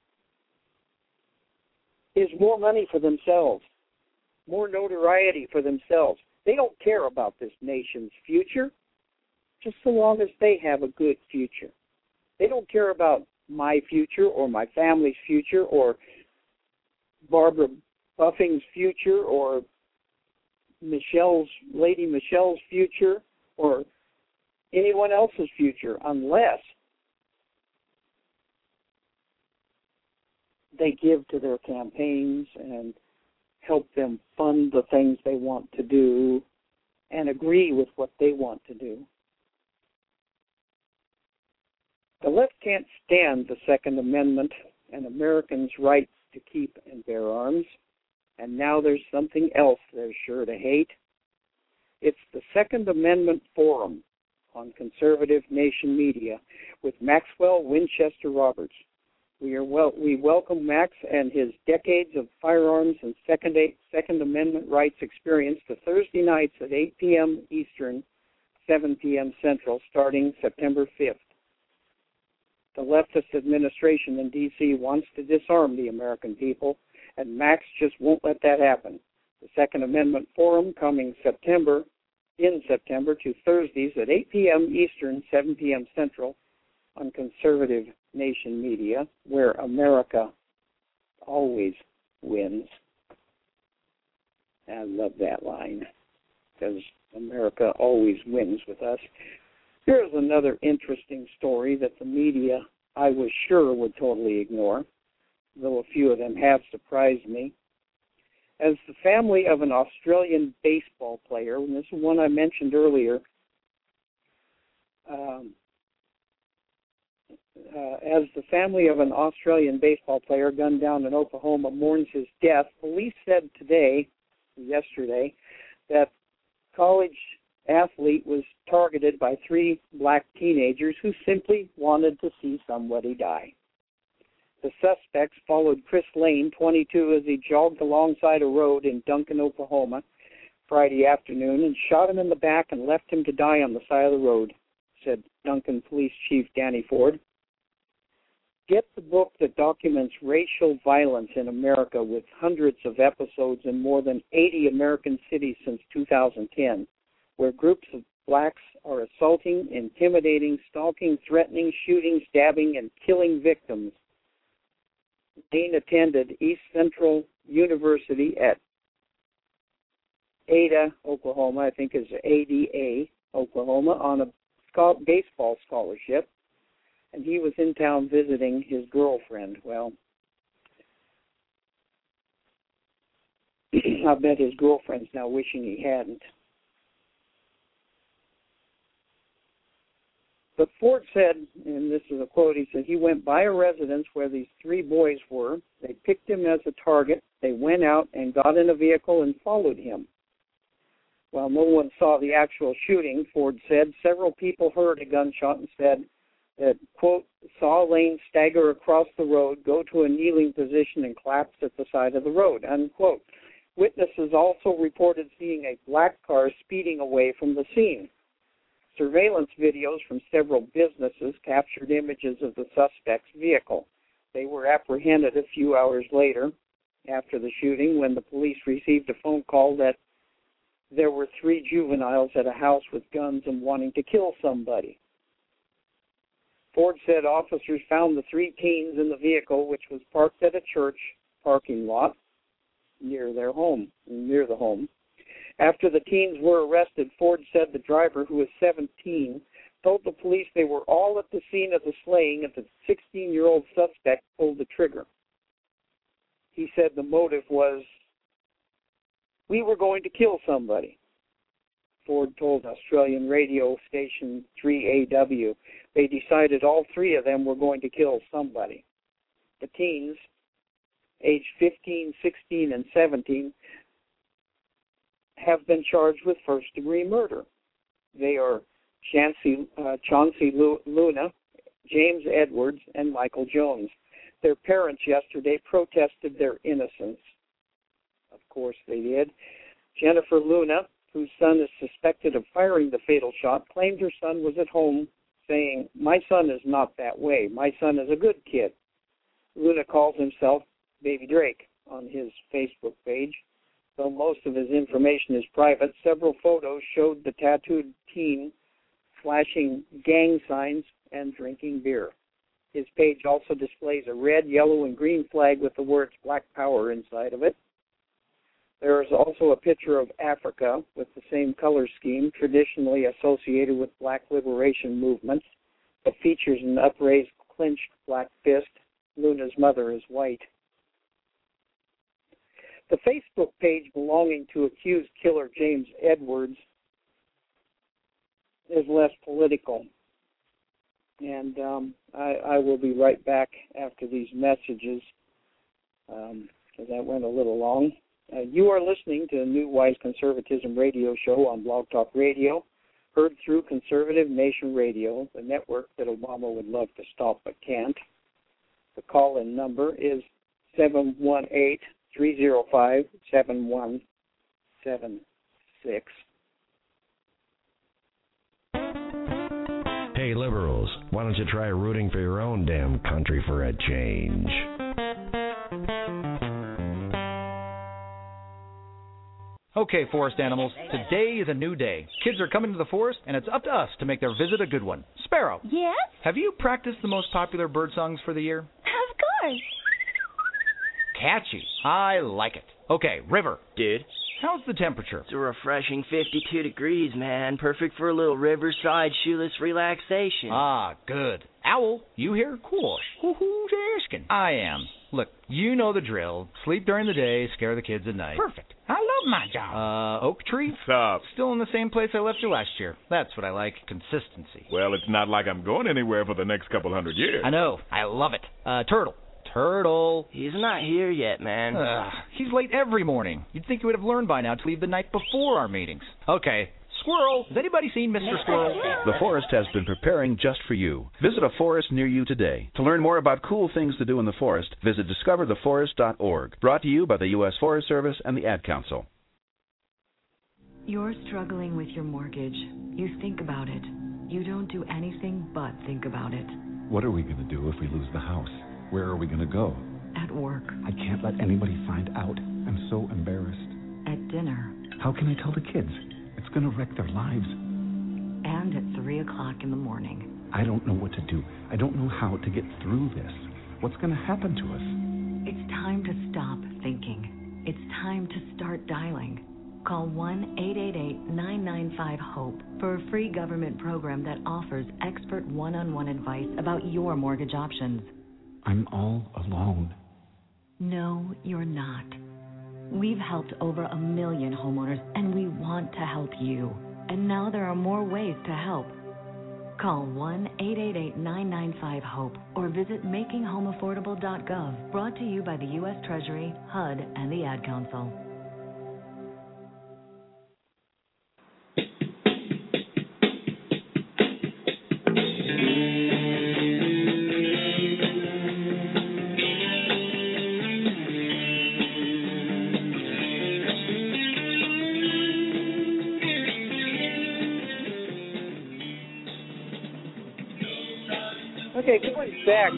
is more money for themselves, more notoriety for themselves. They don't care about this nation's future, just so long as they have a good future. They don't care about my future or my family's future or Barbara Buffing's future or Michelle's, Lady Michelle's future or anyone else's future, unless they give to their campaigns and help them fund the things they want to do and agree with what they want to do. The left can't stand the Second Amendment and Americans' right to keep and bear arms, and now there's something else they're sure to hate. It's the Second Amendment Forum on Conservative Nation Media with Maxwell Winchester Roberts. We are well. We welcome Max and his decades of firearms and Second, Second Amendment rights experience to Thursday nights at eight p.m. Eastern, seven p.m. Central, starting September fifth. The leftist administration in D C wants to disarm the American people, and Max just won't let that happen. The Second Amendment Forum coming September, in September, to Thursdays at eight p.m. Eastern, seven p.m. Central, on Conservative Nation Media, where America always wins. I love that line, because America always wins with us. Here's another interesting story that the media, I was sure, would totally ignore, though a few of them have surprised me. As the family of an Australian baseball player, and this is one I mentioned earlier, um, Uh, as the family of an Australian baseball player gunned down in Oklahoma mourns his death, police said today, yesterday, that college athlete was targeted by three black teenagers who simply wanted to see somebody die. The suspects followed Chris Lane, twenty-two, as he jogged alongside a road in Duncan, Oklahoma, Friday afternoon, and shot him in the back and left him to die on the side of the road, said Duncan Police Chief Danny Ford. Get the book that documents racial violence in America with hundreds of episodes in more than eighty American cities since two thousand ten, where groups of blacks are assaulting, intimidating, stalking, threatening, shooting, stabbing, and killing victims. Lane attended East Central University at Ada, Oklahoma, I think is A D A, Oklahoma, on a baseball scholarship. And he was in town visiting his girlfriend. Well, I bet his girlfriend's now wishing he hadn't. But Ford said, and this is a quote, he said, he went by a residence where these three boys were. They picked him as a target. They went out and got in a vehicle and followed him. While no one saw the actual shooting, Ford said, several people heard a gunshot and said that, quote, saw Lane stagger across the road, go to a kneeling position, and collapse at the side of the road, unquote. Witnesses also reported seeing a black car speeding away from the scene. Surveillance videos from several businesses captured images of the suspect's vehicle. They were apprehended a few hours later after the shooting when the police received a phone call that there were three juveniles at a house with guns and wanting to kill somebody. Ford said officers found the three teens in the vehicle, which was parked at a church parking lot near their home, near the home. After the teens were arrested, Ford said the driver, who was seventeen, told the police they were all at the scene of the slaying and the sixteen-year-old suspect pulled the trigger. He said the motive was, we were going to kill somebody. Ford told Australian radio station three A W they decided all three of them were going to kill somebody. The teens, aged fifteen, sixteen, and seventeen, have been charged with first-degree murder. They are Chauncey, uh, Chauncey Luna, James Edwards, and Michael Jones. Their parents yesterday protested their innocence. Of course they did. Jennifer Luna, whose son is suspected of firing the fatal shot, claimed her son was at home saying, my son is not that way. My son is a good kid. Luna calls himself Baby Drake on his Facebook page. Though most of his information is private, several photos showed the tattooed teen flashing gang signs and drinking beer. His page also displays a red, yellow, and green flag with the words Black Power inside of it. There is also a picture of Africa with the same color scheme traditionally associated with black liberation movements. It features an upraised, clenched black fist. Luna's mother is white. The Facebook page belonging to accused killer James Edwards is less political. And um, I, I will be right back after these messages because um, that went a little long. Uh, you are listening to the New Wise Conservatism radio show on Blog Talk Radio, heard through Conservative Nation Radio, the network that Obama would love to stop but can't. The call-in number is seven one eight, three zero five, seven one seven six. Hey, liberals, why don't you try rooting for your own damn country for a change? Okay, forest animals, today is a new day. Kids are coming to the forest, and it's up to us to make their visit a good one. Sparrow. Yes? Have you practiced the most popular bird songs for the year? Of course. Catchy. I like it. Okay, River. Dude. How's the temperature? It's a refreshing fifty-two degrees, man. Perfect for a little riverside shoeless relaxation. Ah, good. Owl, you here? Cool. Who's asking? I am. Look, you know the drill. Sleep during the day, scare the kids at night. Perfect. I love my job. Uh, Oak Tree? What's up? Still in the same place I left you last year. That's what I like. Consistency. Well, it's not like I'm going anywhere for the next couple hundred years. I know. I love it. Uh, Turtle. Turtle. He's not here yet, man. Ugh, he's late every morning. You'd think he would have learned by now to leave the night before our meetings. Okay. Squirrel. Has anybody seen Mister Squirrel? The forest has been preparing just for you. Visit a forest near you today. To learn more about cool things to do in the forest, visit discover the forest dot org. Brought to you by the U S Forest Service and the Ad Council. You're struggling with your mortgage. You think about it. You don't do anything but think about it. What are we going to do if we lose the house? Where are we going to go? At work. I can't let anybody find out. I'm so embarrassed. At dinner. How can I tell the kids? It's going to wreck their lives. And at three o'clock in the morning. I don't know what to do. I don't know how to get through this. What's going to happen to us? It's time to stop thinking. It's time to start dialing. Call one eight eight eight, nine nine five, HOPE for a free government program that offers expert one-on-one advice about your mortgage options. I'm all alone. No, you're not. We've helped over a million homeowners, and we want to help you. And now there are more ways to help. Call one eight eight eight, nine nine five, HOPE or visit making home affordable dot gov. Brought to you by the U S Treasury, H U D, and the Ad Council. back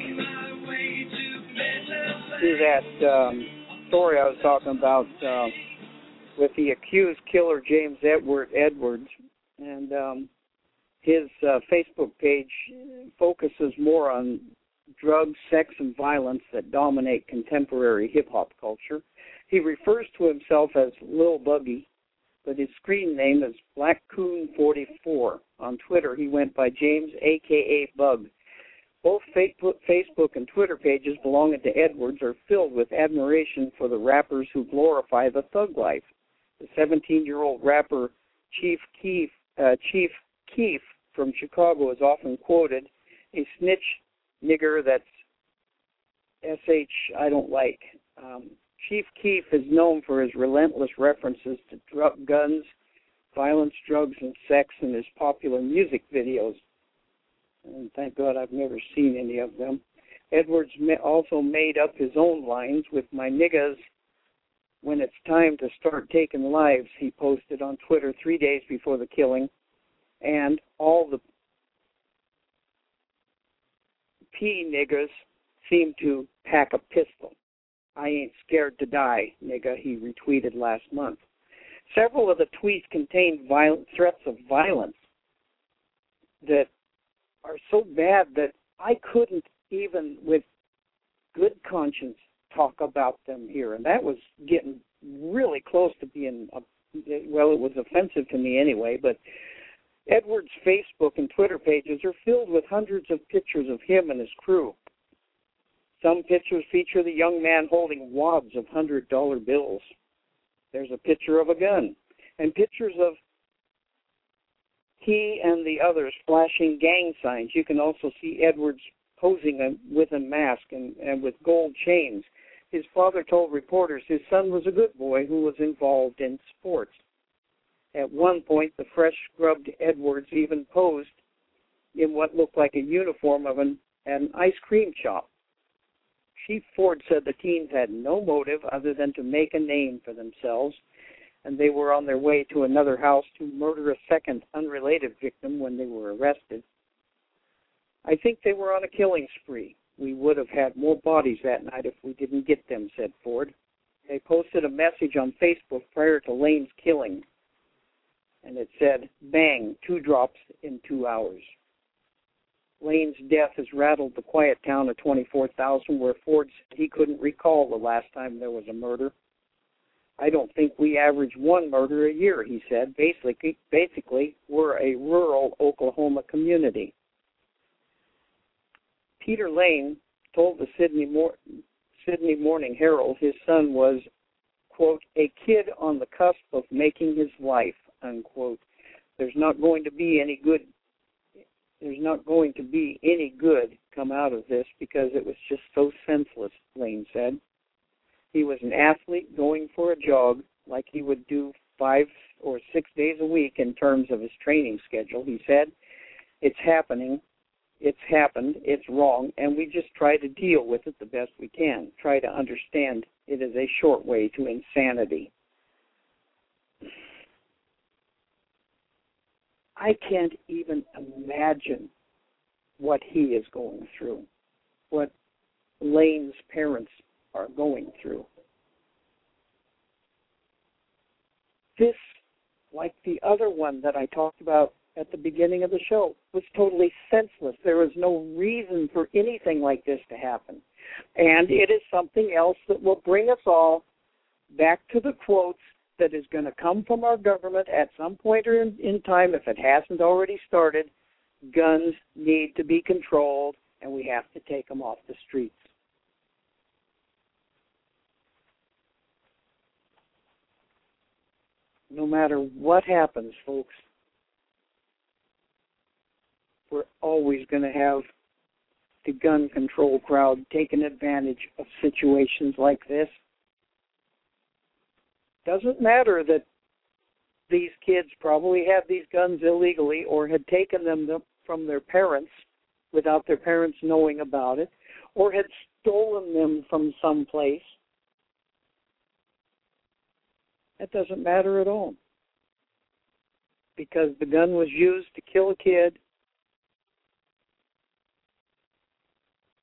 to that um, story I was talking about uh, with the accused killer James Edward Edwards, and um, his uh, Facebook page focuses more on drugs, sex, and violence that dominate contemporary hip-hop culture. He refers to himself as Lil Buggy, but his screen name is Black Coon forty-four. On Twitter, he went by James, a k a. Bug. Both Facebook and Twitter pages belonging to Edwards are filled with admiration for the rappers who glorify the thug life. The seventeen-year-old rapper Chief Keef, uh, Chief Keef from Chicago is often quoted, a snitch nigger that's S H I don't like. Um, Chief Keef is known for his relentless references to drug, guns, violence, drugs, and sex in his popular music videos. And thank God I've never seen any of them. Edwards also made up his own lines with "My niggas, when it's time to start taking lives," he posted on Twitter three days before the killing, and "all the P niggas seem to pack a pistol. I ain't scared to die, nigga," he retweeted last month. Several of the tweets contained violent threats of violence that are so bad that I couldn't even with good conscience talk about them here. And that was getting really close to being, a, well, it was offensive to me anyway, but Edwards' Facebook and Twitter pages are filled with hundreds of pictures of him and his crew. Some pictures feature the young man holding wads of one hundred dollar bills. There's a picture of a gun, and pictures of he and the others flashing gang signs. You can also see Edwards posing with a mask and, and with gold chains. His father told reporters his son was a good boy who was involved in sports. At one point, the fresh-scrubbed Edwards even posed in what looked like a uniform of an, an ice cream shop. Chief Ford said the teens had no motive other than to make a name for themselves, and they were on their way to another house to murder a second unrelated victim when they were arrested. "I think they were on a killing spree. We would have had more bodies that night if we didn't get them," said Ford. They posted a message on Facebook prior to Lane's killing, and it said, "Bang, two drops in two hours." Lane's death has rattled the quiet town of twenty-four thousand, where Ford said he couldn't recall the last time there was a murder. "I don't think we average one murder a year," he said. Basically, basically, we're a rural Oklahoma community. Peter Lane told the Sydney, Mor- Sydney Morning Herald his son was, quote, "a kid on the cusp of making his life," unquote. There's not going to be any good There's not going to be any good come out of this because it was just so senseless, Lane said. He was an athlete going for a jog like he would do five or six days a week in terms of his training schedule. He said, "It's happening, it's happened, it's wrong, and we just try to deal with it the best we can, try to understand it is a short way to insanity." I can't even imagine what he is going through, what Lane's parents are going through. This, like the other one that I talked about at the beginning of the show, was totally senseless. There was no reason for anything like this to happen. And it is something else that will bring us all back to the quotes that is going to come from our government at some point in, in time, if it hasn't already started. Guns need to be controlled, and we have to take them off the streets. No matter what happens, folks, we're always going to have the gun control crowd taking advantage of situations like this. Doesn't matter that these kids probably had these guns illegally or had taken them from their parents without their parents knowing about it, or had stolen them from someplace. That doesn't matter at all, because the gun was used to kill a kid,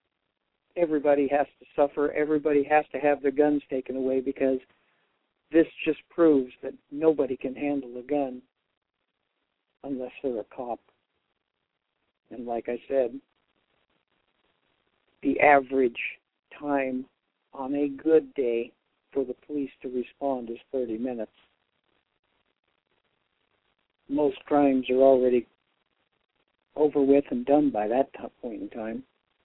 everybody has to suffer, everybody has to have their guns taken away, because this just proves that nobody can handle a gun unless they're a cop. And like I said, the average time on a good day for the police to respond is thirty minutes. Most crimes are already over with and done by that point in time.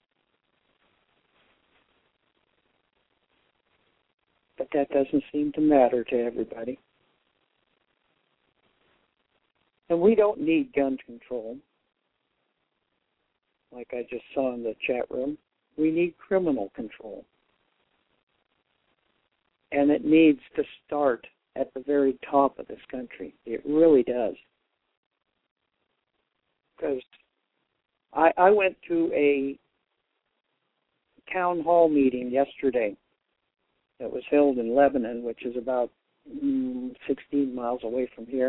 But that doesn't seem to matter to everybody. And we don't need gun control, like I just saw in the chat room. We need criminal control. And it needs to start at the very top of this country. It really does. Because I, I went to a town hall meeting yesterday that was held in Lebanon, which is about mm, sixteen miles away from here.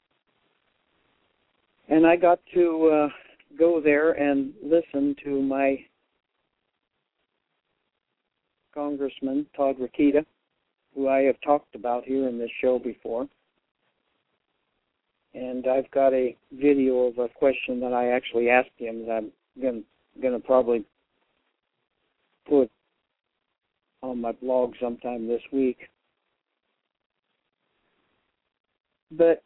And I got to uh, go there and listen to my Congressman, Todd Rokita, who I have talked about here in this show before. And I've got a video of a question that I actually asked him that I'm going to probably put on my blog sometime this week. But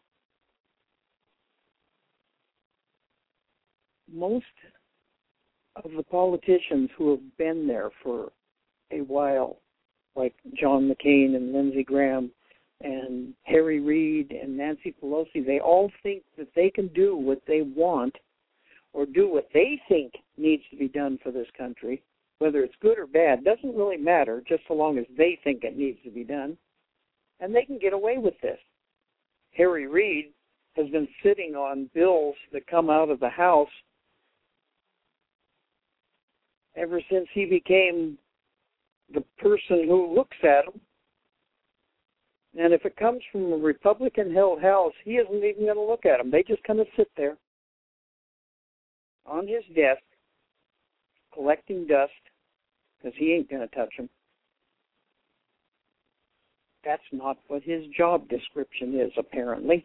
most of the politicians who have been there for a while, like John McCain and Lindsey Graham and Harry Reid and Nancy Pelosi, they all think that they can do what they want or do what they think needs to be done for this country. Whether it's good or bad doesn't really matter, just so long as they think it needs to be done. And they can get away with this. Harry Reid has been sitting on bills that come out of the House ever since he became the person who looks at them. And if it comes from a Republican-held House, he isn't even going to look at them. They just kind of sit there on his desk, collecting dust, because he ain't going to touch them. That's not what his job description is, apparently.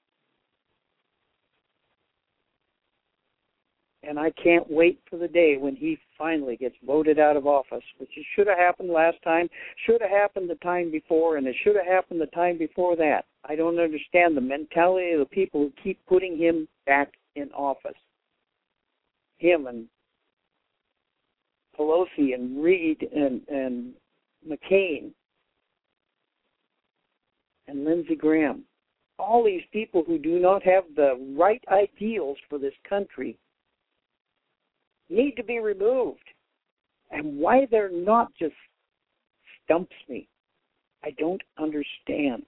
And I can't wait for the day when he finally gets voted out of office, which should have happened last time, should have happened the time before, and it should have happened the time before that. I don't understand the mentality of the people who keep putting him back in office. Him and Pelosi and Reid and, and McCain and Lindsey Graham. All these people who do not have the right ideals for this country need to be removed. And why they're not just stumps me. I don't understand.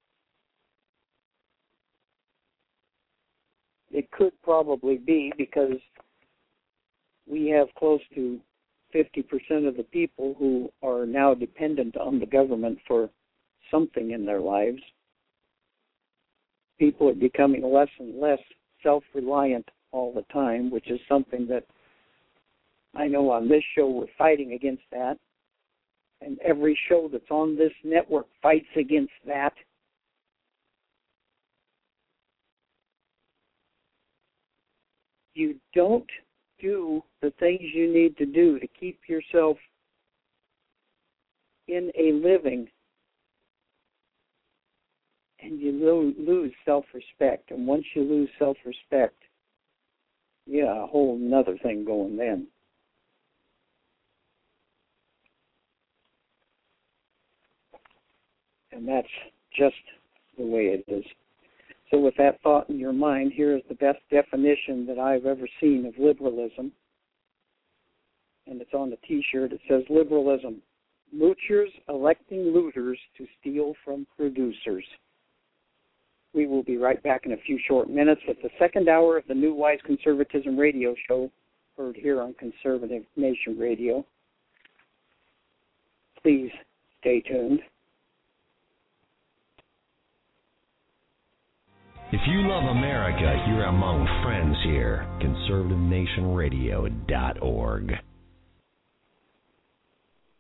It could probably be because we have close to fifty percent of the people who are now dependent on the government for something in their lives. People are becoming less and less self-reliant all the time, which is something that I know on this show we're fighting against that. And every show that's on this network fights against that. You don't do the things you need to do to keep yourself in a living, and you lo- lose self-respect. And once you lose self-respect, yeah, a whole nother thing going then. And that's just the way it is. So with that thought in your mind, here is the best definition that I've ever seen of liberalism. And it's on the T-shirt. It says, liberalism, moochers electing looters to steal from producers. We will be right back in a few short minutes with the second hour of the New Wise Conservatism radio show, heard here on Conservative Nation Radio. Please stay tuned. If you love America, you're among friends here. conservative nation radio dot org.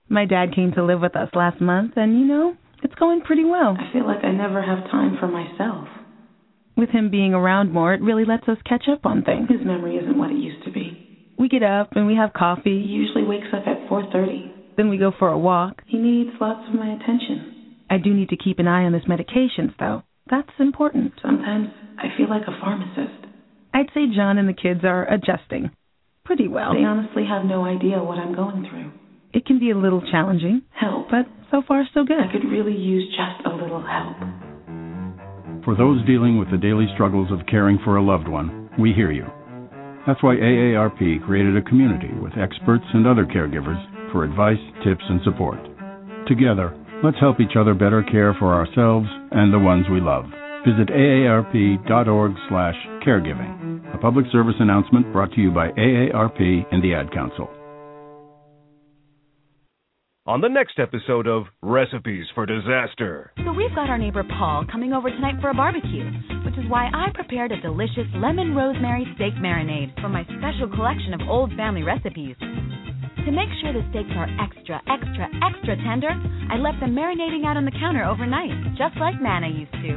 My dad came to live with us last month, and, you know, it's going pretty well. I feel like I never have time for myself. With him being around more, it really lets us catch up on things. His memory isn't what it used to be. We get up and we have coffee. He usually wakes up at four thirty. Then we go for a walk. He needs lots of my attention. I do need to keep an eye on his medications, though. That's important. Sometimes I feel like a pharmacist. I'd say John and the kids are adjusting pretty well. They honestly have no idea what I'm going through. It can be a little challenging. Help. But so far, so good. I could really use just a little help. For those dealing with the daily struggles of caring for a loved one, we hear you. That's why A A R P created a community with experts and other caregivers for advice, tips, and support. Together, let's help each other better care for ourselves and the ones we love. Visit A A R P dot org slash caregiving. A public service announcement brought to you by A A R P and the Ad Council. On the next episode of Recipes for Disaster. So we've got our neighbor Paul coming over tonight for a barbecue, which is why I prepared a delicious lemon rosemary steak marinade from my special collection of old family recipes. To make sure the steaks are extra, extra, extra tender, I left them marinating out on the counter overnight, just like Nana used to.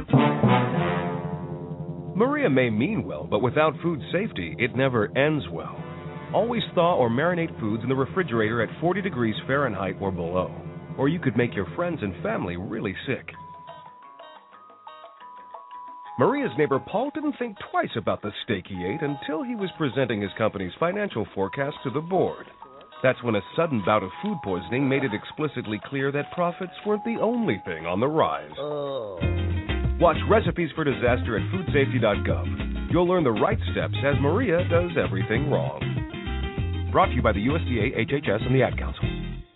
Maria may mean well, but without food safety, it never ends well. Always thaw or marinate foods in the refrigerator at forty degrees Fahrenheit or below, or you could make your friends and family really sick. Maria's neighbor Paul didn't think twice about the steak he ate until he was presenting his company's financial forecast to the board. That's when a sudden bout of food poisoning made it explicitly clear that profits weren't the only thing on the rise. Oh. Watch Recipes for Disaster at food safety dot gov. You'll learn the right steps as Maria does everything wrong. Brought to you by the U S D A, H H S, and the Ad Council.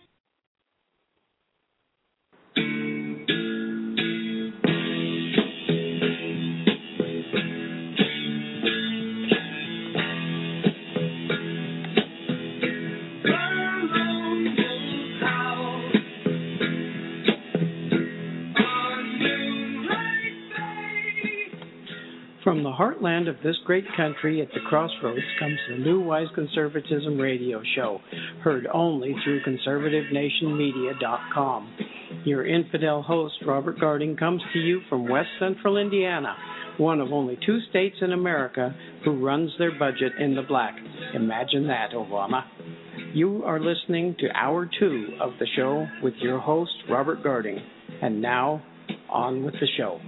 From the heartland of this great country at the crossroads comes the New Wise Conservatism radio show, heard only through conservative nation media dot com. Your infidel host, Robert Garding, comes to you from West Central Indiana, one of only two states in America who runs their budget in the black. Imagine that, Obama. You are listening to Hour two of the show with your host, Robert Garding. And now, on with the show.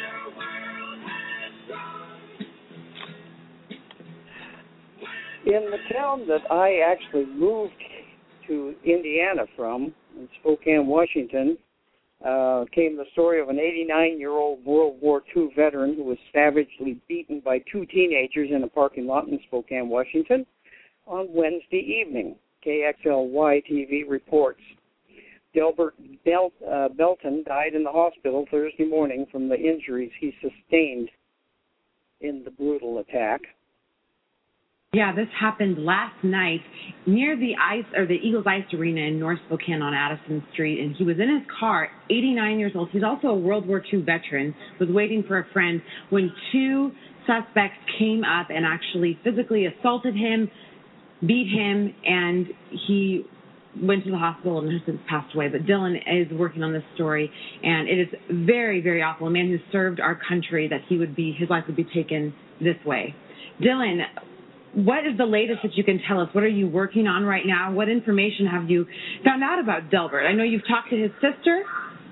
In the town that I actually moved to Indiana from, in Spokane, Washington, uh, came the story of an eighty-nine-year-old World War Two veteran who was savagely beaten by two teenagers in a parking lot in Spokane, Washington, on Wednesday evening. K X L Y T V reports. Delbert Bel- uh, Belton died in the hospital Thursday morning from the injuries he sustained in the brutal attack. Yeah, this happened last night near the ice or the Eagles Ice Arena in North Spokane on Addison Street, and he was in his car, eighty-nine years old. He's also a World War Two veteran, was waiting for a friend when two suspects came up and actually physically assaulted him, beat him, and he went to the hospital and has since passed away. But Dylan is working on this story, and it is very, very awful. A man who served our country, that he would be, his life would be taken this way. Dylan, what is the latest that you can tell us? What are you working on right now? What information have you found out about Delbert? I know you've talked to his sister.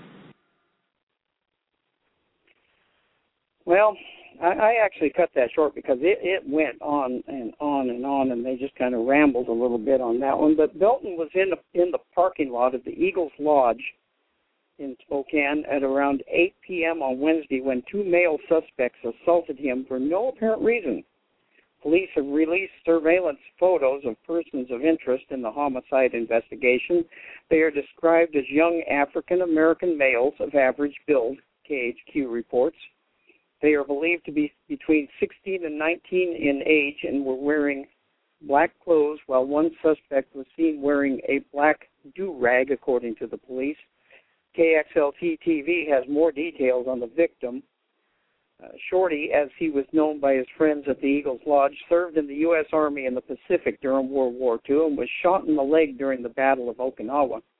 Well, I, I actually cut that short because it, it went on and on and on, and they just kind of rambled a little bit on that one. But Belton was in the, in the parking lot of the Eagles Lodge in Spokane at around eight p.m. on Wednesday when two male suspects assaulted him for no apparent reason. Police have released surveillance photos of persons of interest in the homicide investigation. They are described as young African-American males of average build, K H Q reports. They are believed to be between sixteen and nineteen in age and were wearing black clothes, while one suspect was seen wearing a black do-rag, according to the police. K X L T T V has more details on the victim. Uh, Shorty, as he was known by his friends at the Eagles Lodge, served in the U S Army in the Pacific during World War Two and was shot in the leg during the Battle of Okinawa.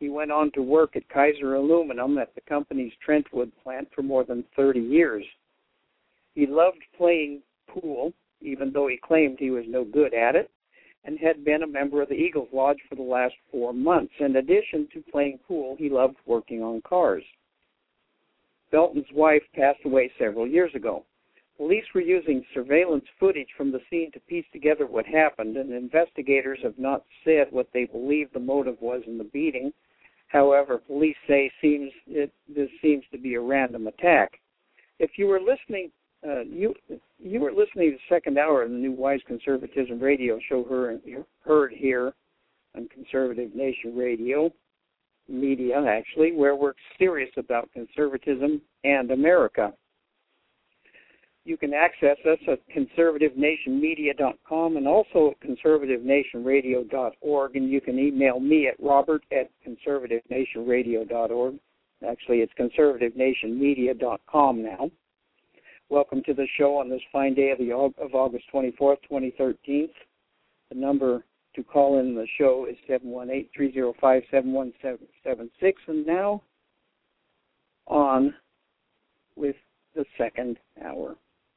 He went on to work at Kaiser Aluminum at the company's Trentwood plant for more than thirty years. He loved playing pool, even though he claimed he was no good at it, and had been a member of the Eagles Lodge for the last four months. In addition to playing pool, he loved working on cars. Belton's wife passed away several years ago. Police were using surveillance footage from the scene to piece together what happened, and investigators have not said what they believe the motive was in the beating. However, police say seems it, this seems to be a random attack. If you were listening, uh, you you were listening to the second hour of the new Wise Conservatism radio show heard, heard here on Conservative Nation Radio, media actually, where we're serious about conservatism and America. You can access us at conservative nation media dot com and also at conservative nation radio dot org, and you can email me at robert at conservative nation radio dot org. Actually, it's conservative nation media dot com now. Welcome to the show on this fine day of, the, of August twenty-fourth, twenty thirteen. The number to call in the show is seven one eight, three zero five, seven one seven seven six. And now, on with the second hour.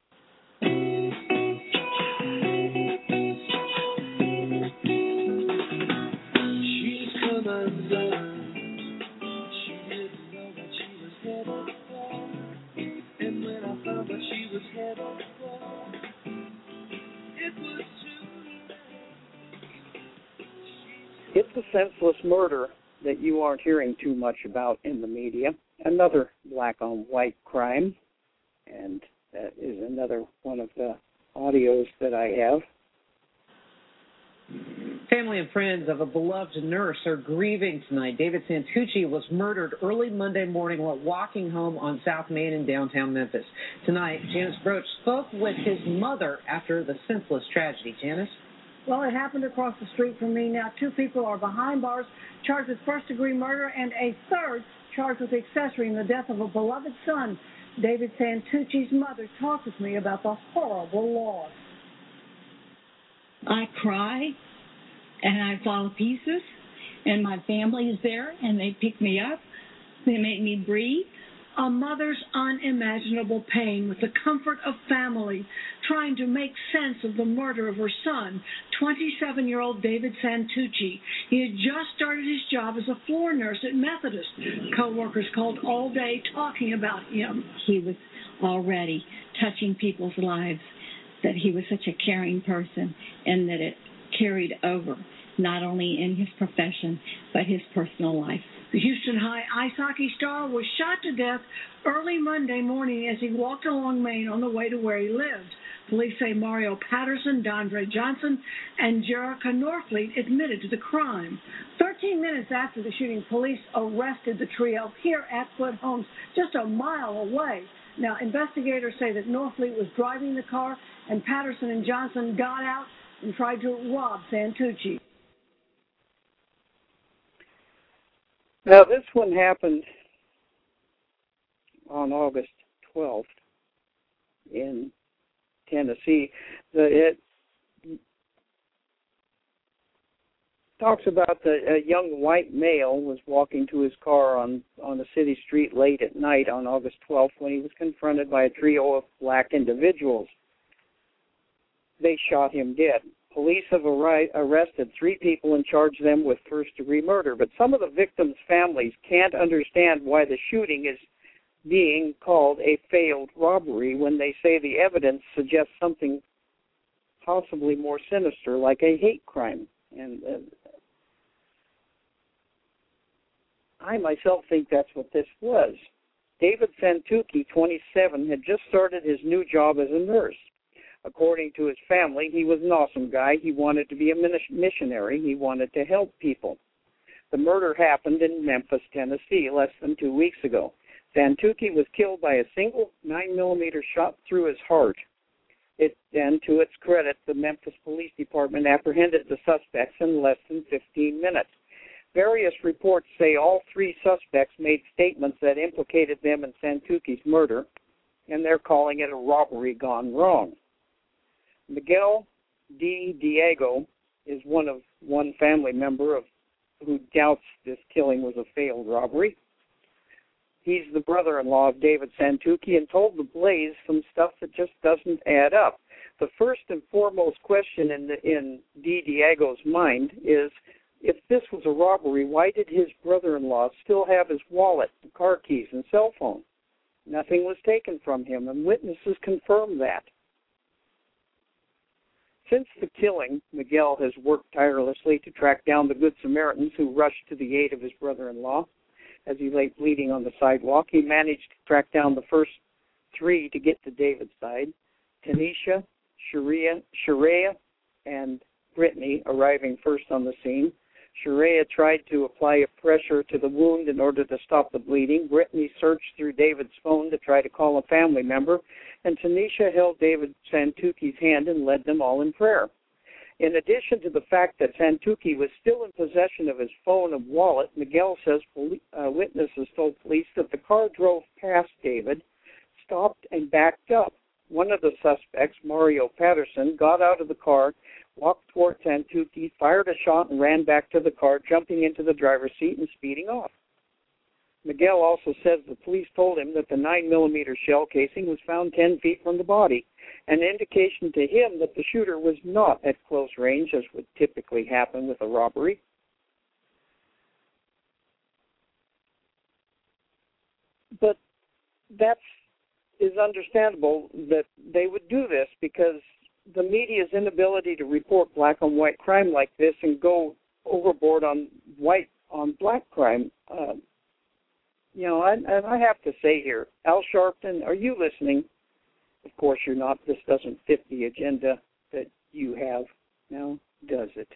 It's a senseless murder that you aren't hearing too much about in the media. Another black-on-white crime, and that is another one of the audios that I have. Family and friends of a beloved nurse are grieving tonight. David Santucci was murdered early Monday morning while walking home on South Main in downtown Memphis. Tonight, Janice Broach spoke with his mother after the senseless tragedy. Janice? Well, it happened across the street from me. Now, two people are behind bars, charged with first-degree murder, and a third charged with accessory in the death of a beloved son. David Santucci's mother talked with me about the horrible loss. I cry, and I fall to pieces, and my family is there, and they pick me up. They make me breathe. A mother's unimaginable pain with the comfort of family, trying to make sense of the murder of her son, twenty-seven-year-old David Santucci. He had just started his job as a floor nurse at Methodist. Co-workers called all day talking about him. He was already touching people's lives, that he was such a caring person, and that it carried over, not only in his profession, but his personal life. The Houston High ice hockey star was shot to death early Monday morning as he walked along Main on the way to where he lived. Police say Mario Patterson, Dondre Johnson, and Jerica Norfleet admitted to the crime. Thirteen minutes after the shooting, police arrested the trio here at Foot Homes, just a mile away. Now, investigators say that Norfleet was driving the car, and Patterson and Johnson got out and tried to rob Santucci. Now, this one happened on August twelfth in Tennessee. The, it talks about the, a young white male was walking to his car on, on a city street late at night on August twelfth when he was confronted by a trio of black individuals. They shot him dead. Police have arri- arrested three people and charged them with first-degree murder, but some of the victims' families can't understand why the shooting is being called a failed robbery when they say the evidence suggests something possibly more sinister, like a hate crime. And uh, I myself think that's what this was. David Santucci, twenty-seven, had just started his new job as a nurse. According to his family, he was an awesome guy. He wanted to be a missionary. He wanted to help people. The murder happened in Memphis, Tennessee, less than two weeks ago. Santucci was killed by a single nine millimeter shot through his heart. It, and to its credit, the Memphis Police Department apprehended the suspects in less than fifteen minutes. Various reports say all three suspects made statements that implicated them in Santucci's murder, and they're calling it a robbery gone wrong. Miguel D. Diego is one of one family member of who doubts this killing was a failed robbery. He's the brother-in-law of David Santucci and told the Blaze some stuff that just doesn't add up. The first and foremost question in, the, in D. Diego's mind is, if this was a robbery, why did his brother-in-law still have his wallet, car keys, and cell phone? Nothing was taken from him, and witnesses confirm that. Since the killing, Miguel has worked tirelessly to track down the Good Samaritans who rushed to the aid of his brother-in-law. As he lay bleeding on the sidewalk, he managed to track down the first three to get to David's side. Tanisha, Sharia, Sharia, and Brittany arriving first on the scene. Sharia tried to apply pressure to the wound in order to stop the bleeding. Brittany searched through David's phone to try to call a family member. And Tanisha held David Santucci's hand and led them all in prayer. In addition to the fact that Santucci was still in possession of his phone and wallet, Miguel says poli- uh, witnesses told police that the car drove past David, stopped, and backed up. One of the suspects, Mario Patterson, got out of the car, walked toward Santucci, fired a shot, and ran back to the car, jumping into the driver's seat and speeding off. Miguel also says the police told him that the nine millimeter shell casing was found ten feet from the body, an indication to him that the shooter was not at close range, as would typically happen with a robbery. But that is understandable that they would do this, because the media's inability to report black on white crime like this and go overboard on white on black crime. Uh, you know, and, and I have to say here, Al Sharpton, are you listening? Of course you're not. This doesn't fit the agenda that you have now, does it?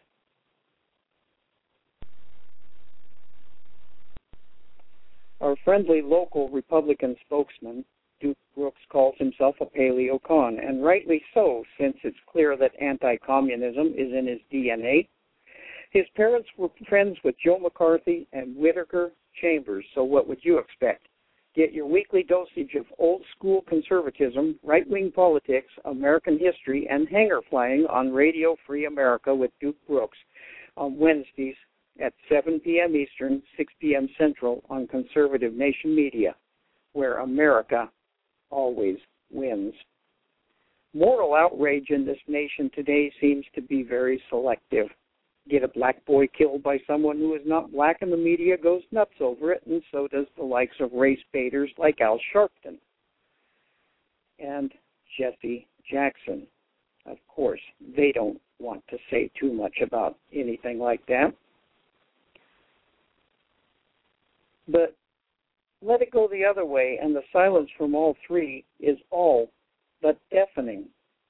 Our friendly local Republican spokesman, Duke Brooks, calls himself a paleocon, and rightly so, since it's clear that anti-communism is in his D N A. His parents were friends with Joe McCarthy and Whittaker Chambers, so what would you expect? Get your weekly dosage of old-school conservatism, right-wing politics, American history, and hanger flying on Radio Free America with Duke Brooks on Wednesdays at seven p.m. Eastern, six p.m. Central on Conservative Nation Media, where America always wins. Moral outrage in this nation today seems to be very selective. Get a black boy killed by someone who is not black and the media goes nuts over it, and so does the likes of race baiters like Al Sharpton and Jesse Jackson. Of course, they don't want to say too much about anything like that. But let it go the other way, and the silence from all three is all but deafening.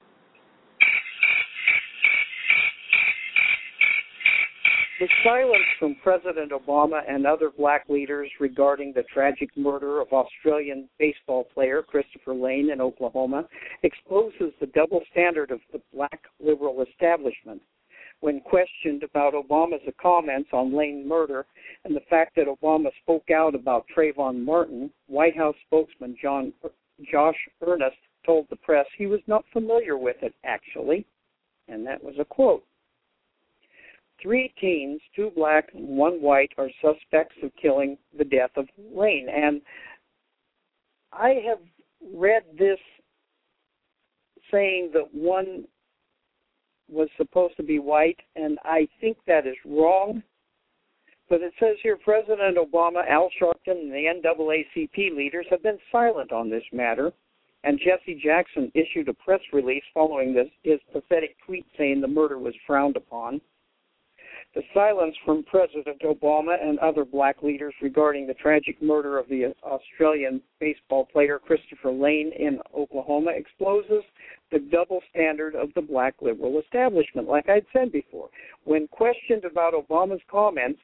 The silence from President Obama and other black leaders regarding the tragic murder of Australian baseball player Christopher Lane in Oklahoma exposes the double standard of the black liberal establishment. When questioned about Obama's comments on Lane's murder and the fact that Obama spoke out about Trayvon Martin, White House spokesman John, Josh Earnest told the press he was not familiar with it, actually, and that was a quote. Three teens, two black and one white, are suspects of killing the death of Lane. And I have read this saying that one was supposed to be white, and I think that is wrong. But it says here, President Obama, Al Sharpton, and the N double A C P leaders have been silent on this matter, and Jesse Jackson issued a press release following this, his pathetic tweet saying the murder was frowned upon. The silence from President Obama and other black leaders regarding the tragic murder of the Australian baseball player Christopher Lane in Oklahoma exposes the double standard of the black liberal establishment. Like I'd said before, when questioned about Obama's comments,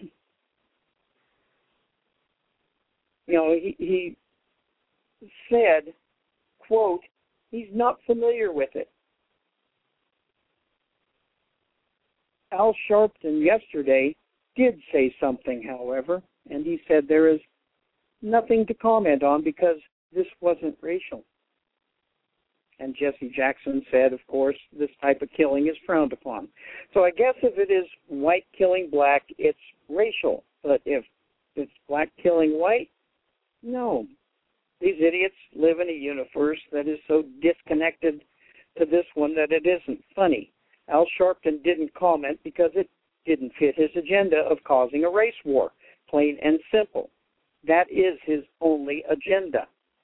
you know, he, he said, quote, he's not familiar with it. Al Sharpton yesterday did say something, however, and he said there is nothing to comment on because this wasn't racial. And Jesse Jackson said, of course, this type of killing is frowned upon. So I guess if it is white killing black, it's racial. But if it's black killing white, no. These idiots live in a universe that is so disconnected to this one that it isn't funny. Al Sharpton didn't comment because it didn't fit his agenda of causing a race war, plain and simple. That is his only agenda.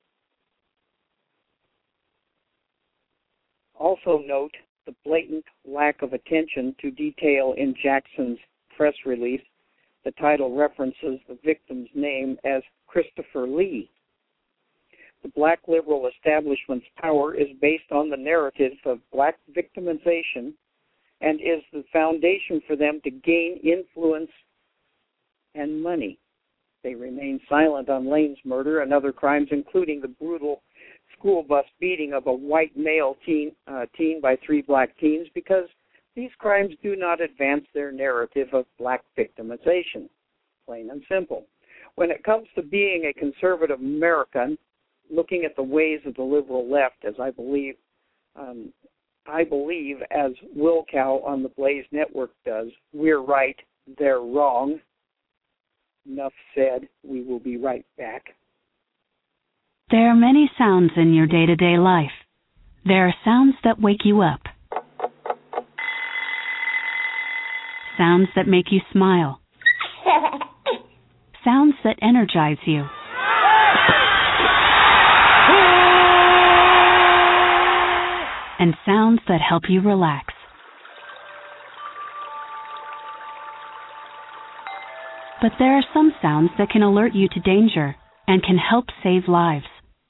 Also note the blatant lack of attention to detail in Jackson's press release. The title references the victim's name as Christopher Lee. The black liberal establishment's power is based on the narrative of black victimization and is the foundation for them to gain influence and money. They remain silent on Lane's murder and other crimes, including the brutal school bus beating of a white male teen, uh, teen by three black teens, because these crimes do not advance their narrative of black victimization, plain and simple. When it comes to being a conservative American, looking at the ways of the liberal left, as I believe, um, I believe, as Will Cow on the Blaze Network does, we're right, they're wrong. Enough said. We will be right back. There are many sounds in your day-to-day life. There are sounds that wake you up. Sounds that make you smile. Sounds that energize you. And sounds that help you relax. But there are some sounds that can alert you to danger and can help save lives.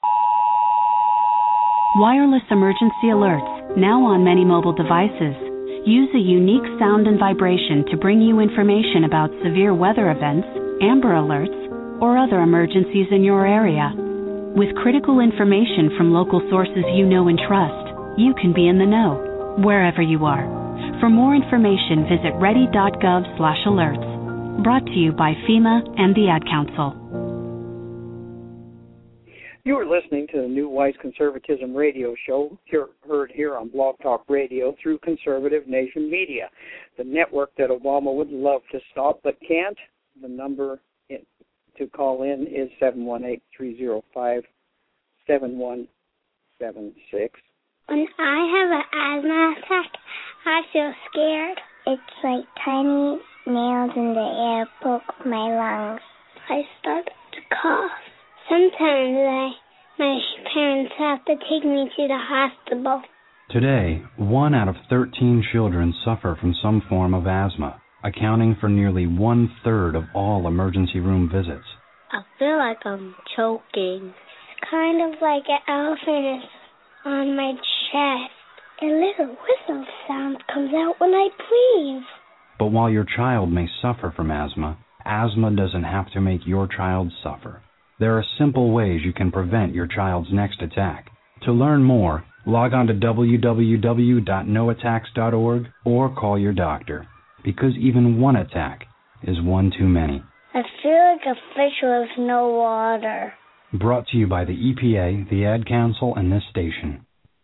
Wireless emergency alerts, now on many mobile devices, use a unique sound and vibration to bring you information about severe weather events, Amber Alerts, or other emergencies in your area. With critical information from local sources you know and trust, you can be in the know, wherever you are. For more information, visit ready.gov slash alerts. Brought to you by FEMA and the Ad Council. You are listening to the New Wise Conservatism radio show, here, heard here on Blog Talk Radio through Conservative Nation Media, the network that Obama would love to stop but can't. The number in, to call in is seven one eight, three zero five, seven one seven six. When I have an asthma attack, I feel scared. It's like tiny nails in the air poke my lungs. I start to cough. Sometimes I, my parents have to take me to the hospital. Today, one out of thirteen children suffer from some form of asthma, accounting for nearly one-third of all emergency room visits. I feel like I'm choking. It's kind of like an elephant is on my chest. A little whistle sound comes out when I breathe. But while your child may suffer from asthma, asthma doesn't have to make your child suffer. There are simple ways you can prevent your child's next attack. To learn more, log on to w w w dot no attacks dot org or call your doctor, because even one attack is one too many. I feel like a fish with no water. Brought to you by the E P A, the Ad Council, and this station.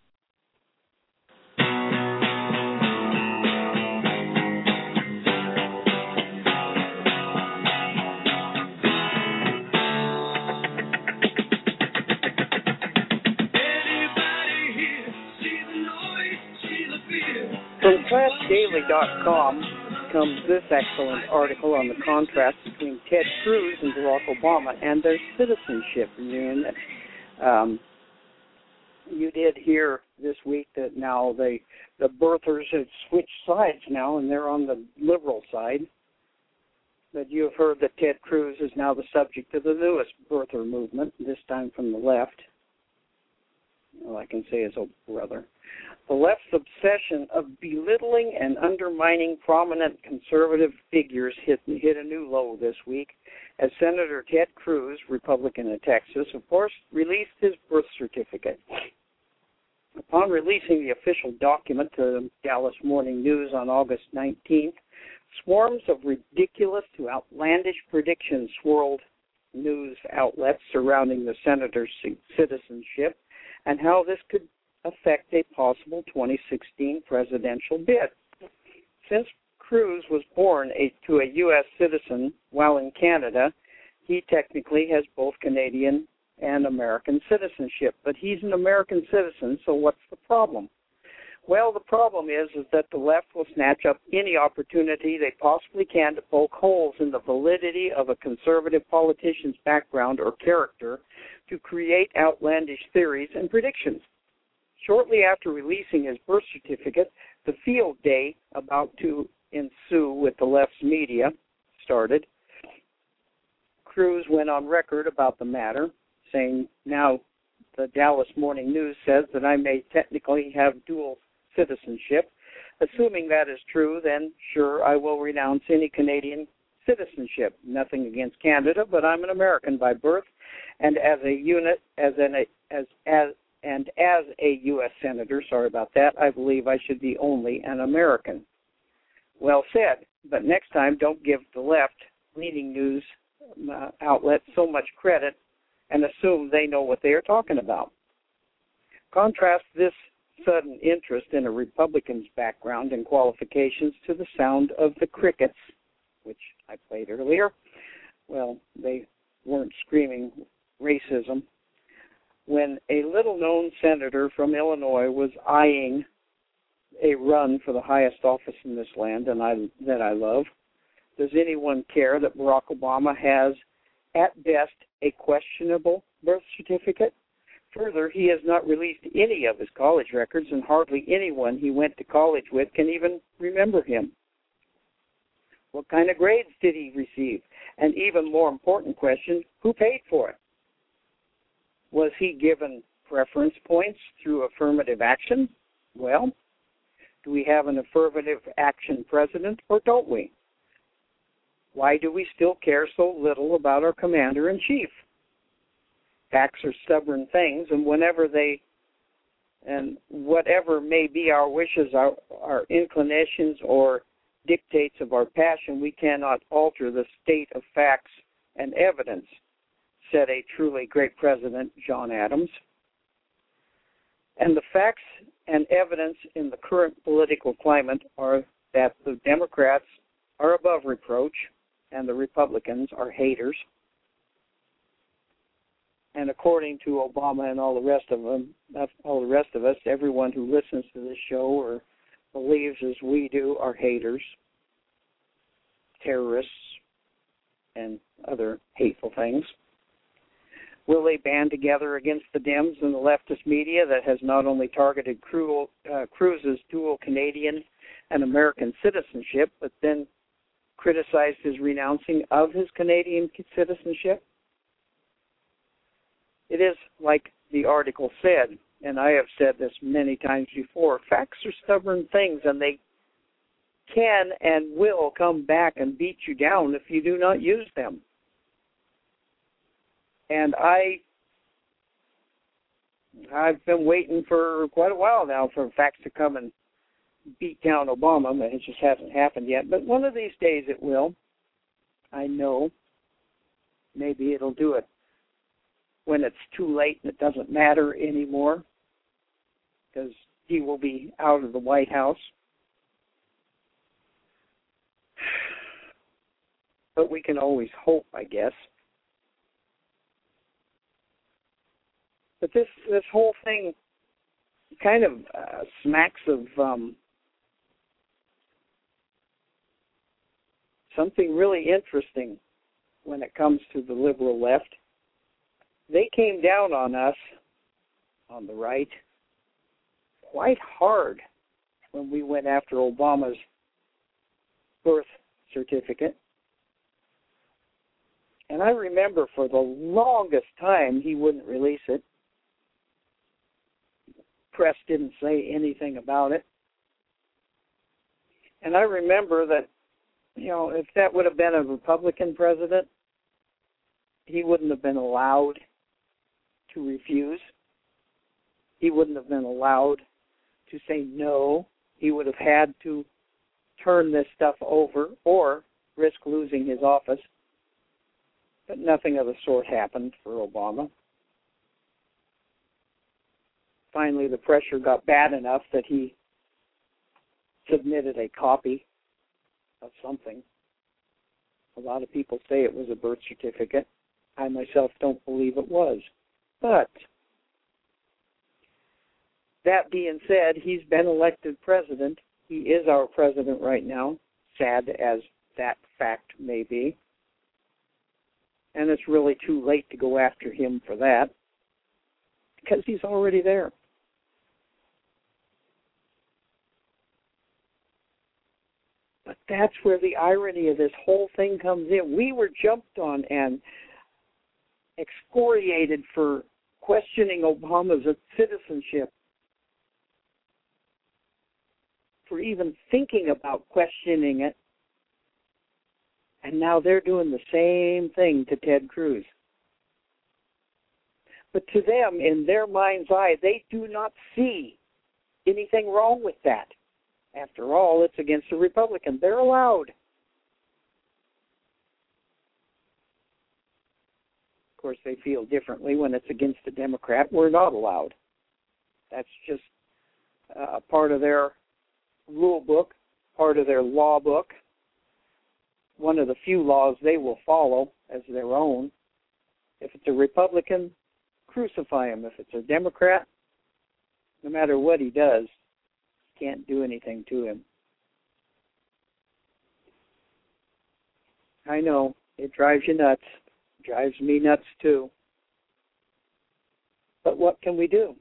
From class daily dot com comes this excellent article on the contrast between Ted Cruz and Barack Obama and their citizenship union. Um, you did hear this week that now they, the birthers have switched sides now, and they're on the liberal side. But you have heard that Ted Cruz is now the subject of the newest birther movement, this time from the left. All I can say is, oh, brother. The left's obsession of belittling and undermining prominent conservative figures hit, hit a new low this week as Senator Ted Cruz, Republican of Texas, of course, released his birth certificate. Upon releasing the official document to the Dallas Morning News on August nineteenth, swarms of ridiculous to outlandish predictions swirled news outlets surrounding the senator's citizenship and how this could affect a possible twenty sixteen presidential bid. Since Cruz was born a, to a U S citizen while in Canada, he technically has both Canadian and American citizenship, but he's an American citizen, so what's the problem? Well, the problem is, is that the left will snatch up any opportunity they possibly can to poke holes in the validity of a conservative politician's background or character to create outlandish theories and predictions. Shortly after releasing his birth certificate, the field day about to ensue with the left's media started. Cruz went on record about the matter, saying, now the Dallas Morning News says that I may technically have dual citizenship. Assuming that is true, then sure, I will renounce any Canadian citizenship. Nothing against Canada, but I'm an American by birth, and as a unit, as an as as and as a U S senator, sorry about that, I believe I should be only an American. Well said, but next time don't give the left-leaning news uh, outlet so much credit and assume they know what they are talking about. Contrast this sudden interest in a Republican's background and qualifications to the sound of the crickets, which I played earlier. Well, they weren't screaming racism. When a little-known senator from Illinois was eyeing a run for the highest office in this land and I, that I love, does anyone care that Barack Obama has, at best, a questionable birth certificate? Further, he has not released any of his college records, and hardly anyone he went to college with can even remember him. What kind of grades did he receive? And even more important question, who paid for it? Was he given preference points through affirmative action? Well, do we have an affirmative action president, or don't we? Why do we still care so little about our commander-in-chief? Facts are stubborn things, and whenever they, and whatever may be our wishes, our, our inclinations, or dictates of our passion, we cannot alter the state of facts and evidence, said a truly great president, John Adams. And the facts and evidence in the current political climate are that the Democrats are above reproach and the Republicans are haters. And according to Obama and all the rest of them, all the rest of us, everyone who listens to this show or believes as we do are haters, terrorists, and other hateful things. Will they band together against the Dems and the leftist media that has not only targeted Cru- uh, Cruz's dual Canadian and American citizenship, but then criticized his renouncing of his Canadian citizenship? It is like the article said, and I have said this many times before, facts are stubborn things, and they can and will come back and beat you down if you do not use them. And I, I've been waiting for quite a while now for facts to come and beat down Obama, but it just hasn't happened yet. But one of these days it will. I know. Maybe it'll do it when it's too late and it doesn't matter anymore, because he will be out of the White House. But we can always hope, I guess. But this this whole thing kind of uh, smacks of um, something really interesting when it comes to the liberal left. They came down on us, on the right, quite hard when we went after Obama's birth certificate. And I remember for the longest time he wouldn't release it. Press didn't say anything about it. And I remember that, you know, if that would have been a Republican president, he wouldn't have been allowed to refuse. He wouldn't have been allowed to say no. He would have had to turn this stuff over or risk losing his office. But nothing of the sort happened for Obama. finally the pressure got bad enough that he submitted a copy of something. A lot of people say it was a birth certificate. I myself don't believe it was. But that being said, he's been elected president. He is our president right now, sad as that fact may be. And it's really too late to go after him for that, because he's already there. But that's where the irony of this whole thing comes in. We were jumped on and excoriated for questioning Obama's citizenship, for even thinking about questioning it. And now they're doing the same thing to Ted Cruz. But to them, in their mind's eye, they do not see anything wrong with that. After all, it's against a Republican. They're allowed. Of course, they feel differently when it's against a Democrat. We're not allowed. That's just a uh, part of their rule book, part of their law book. One of the few laws they will follow as their own. If it's a Republican, crucify him. If it's a Democrat, no matter what he does, can't do anything to him. I know, it drives you nuts. It drives me nuts too. But what can we do?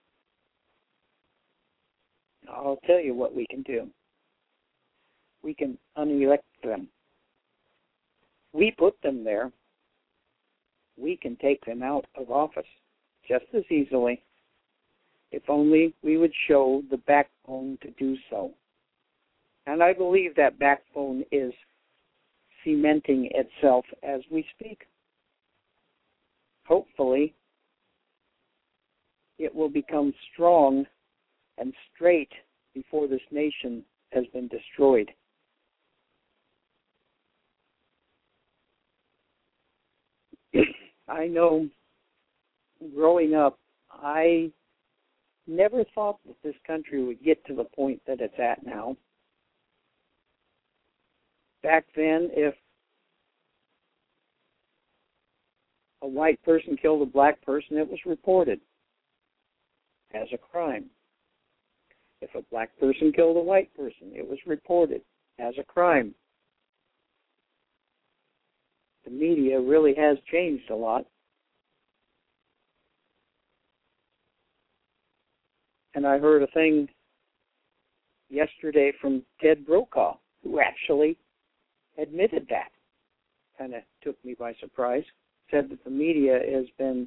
I'll tell you what we can do. We can unelect them. We put them there. We can take them out of office just as easily, if only we would show the backbone to do so. And I believe that backbone is cementing itself as we speak. Hopefully, it will become strong and straight before this nation has been destroyed. I know growing up, I never thought that this country would get to the point that it's at now. Back then, if a white person killed a black person, it was reported as a crime. If a black person killed a white person, it was reported as a crime. The media really has changed a lot. And I heard a thing yesterday from Ted Brokaw, who actually admitted that. Kind of took me by surprise. Said that the media has been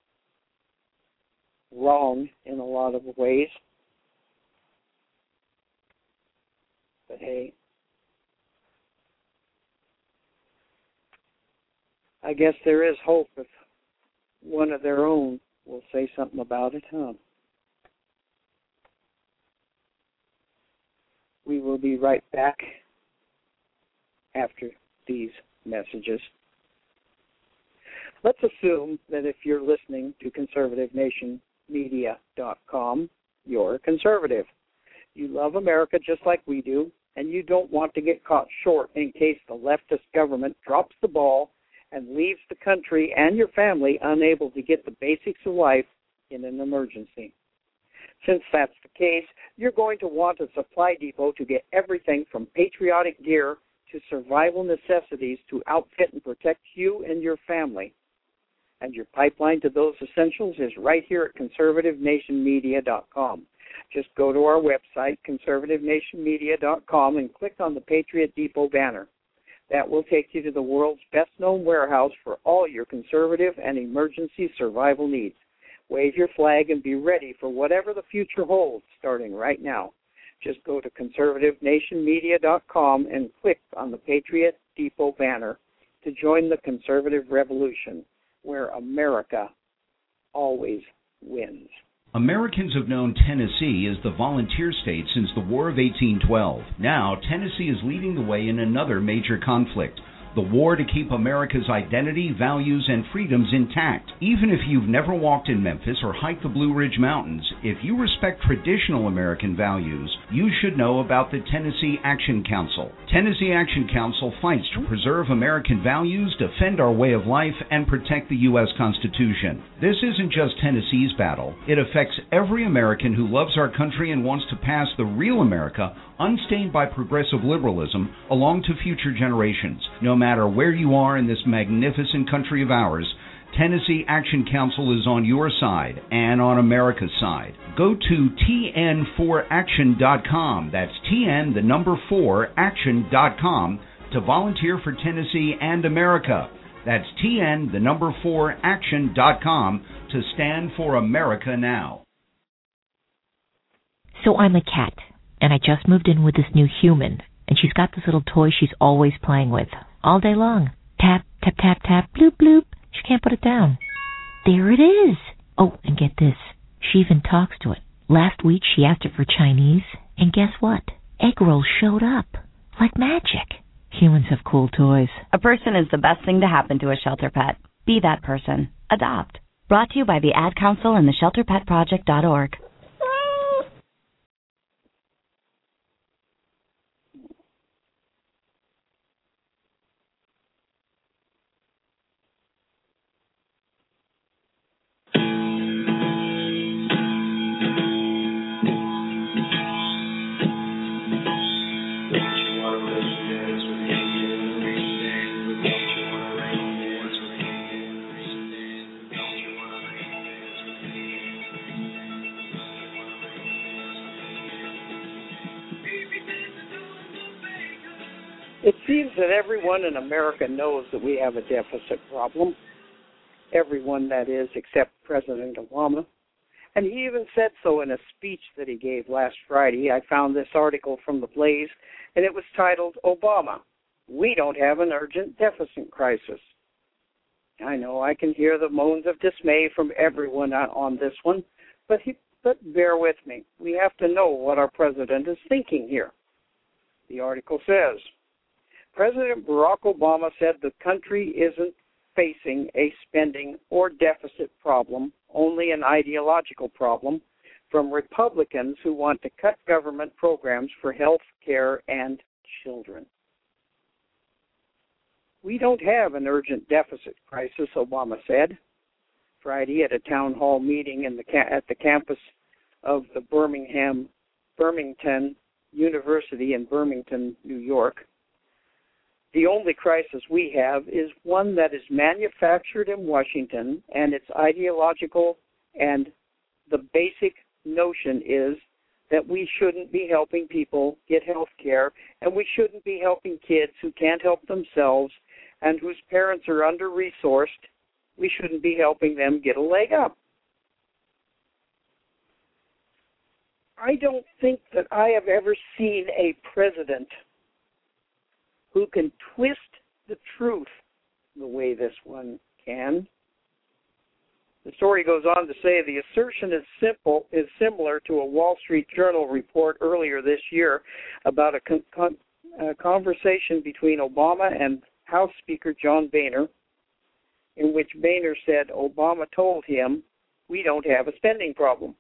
wrong in a lot of ways. But hey, I guess there is hope if one of their own will say something about it, huh? We will be right back after these messages. Let's assume that if you're listening to conservative nation media dot com, you're a conservative. You love America just like we do, and you don't want to get caught short in case the leftist government drops the ball and leaves the country and your family unable to get the basics of life in an emergency. Since that's the case, you're going to want a supply depot to get everything from patriotic gear to survival necessities to outfit and protect you and your family. And your pipeline to those essentials is right here at conservative nation media dot com. Just go to our website, conservative nation media dot com, and click on the Patriot Depot banner. That will take you to the world's best-known warehouse for all your conservative and emergency survival needs. Wave your flag and be ready for whatever the future holds starting right now. Just go to conservative nation media dot com and click on the Patriot Depot banner to join the conservative revolution, where America always wins. Americans have known Tennessee as the volunteer state since the War of eighteen twelve. Now, Tennessee is leading the way in another major conflict. The war to keep America's identity, values, and freedoms intact. Even if you've never walked in Memphis or hiked the Blue Ridge Mountains, if you respect traditional American values, you should know about the Tennessee Action Council. Tennessee Action Council fights to preserve American values, defend our way of life, and protect the U S Constitution. This isn't just Tennessee's battle. It affects every American who loves our country and wants to pass the real America, unstained by progressive liberalism, along to future generations. No matter where you are in this magnificent country of ours, Tennessee Action Council is on your side and on America's side. Go to T N four action dot com. That's T N, the number four, action dot com to volunteer for Tennessee and America. That's T N, the number four, action dot com to stand for America now. So I'm a cat, and I just moved in with this new human, and she's got this little toy she's always playing with, all day long. Tap, tap, tap, tap, bloop, bloop. She can't put it down. There it is. Oh, and get this. She even talks to it. Last week she asked it for Chinese, and guess what? Egg rolls showed up. Like magic. Humans have cool toys. A person is the best thing to happen to a shelter pet. Be that person. Adopt. Brought to you by the Ad Council and the shelter pet project dot org. It seems that everyone in America knows that we have a deficit problem. Everyone, that is, except President Obama. And he even said so in a speech that he gave last Friday. I found this article from The Blaze, and it was titled, Obama, We Don't Have an Urgent Deficit Crisis. I know I can hear the moans of dismay from everyone on this one, but, he, but bear with me. We have to know what our president is thinking here. The article says, President Barack Obama said the country isn't facing a spending or deficit problem, only an ideological problem from Republicans who want to cut government programs for health care and children. We don't have an urgent deficit crisis, Obama said Friday at a town hall meeting in the at the campus of the Birmingham Birmingham University in Birmingham, New York. The only crisis we have is one that is manufactured in Washington, and it's ideological, and the basic notion is that we shouldn't be helping people get health care, and we shouldn't be helping kids who can't help themselves and whose parents are under-resourced. We shouldn't be helping them get a leg up. I don't think that I have ever seen a president who can twist the truth the way this one can. The story goes on to say the assertion is simple is similar to a Wall Street Journal report earlier this year about a, con- con- a conversation between Obama and House Speaker John Boehner, in which Boehner said Obama told him, we don't have a spending problem.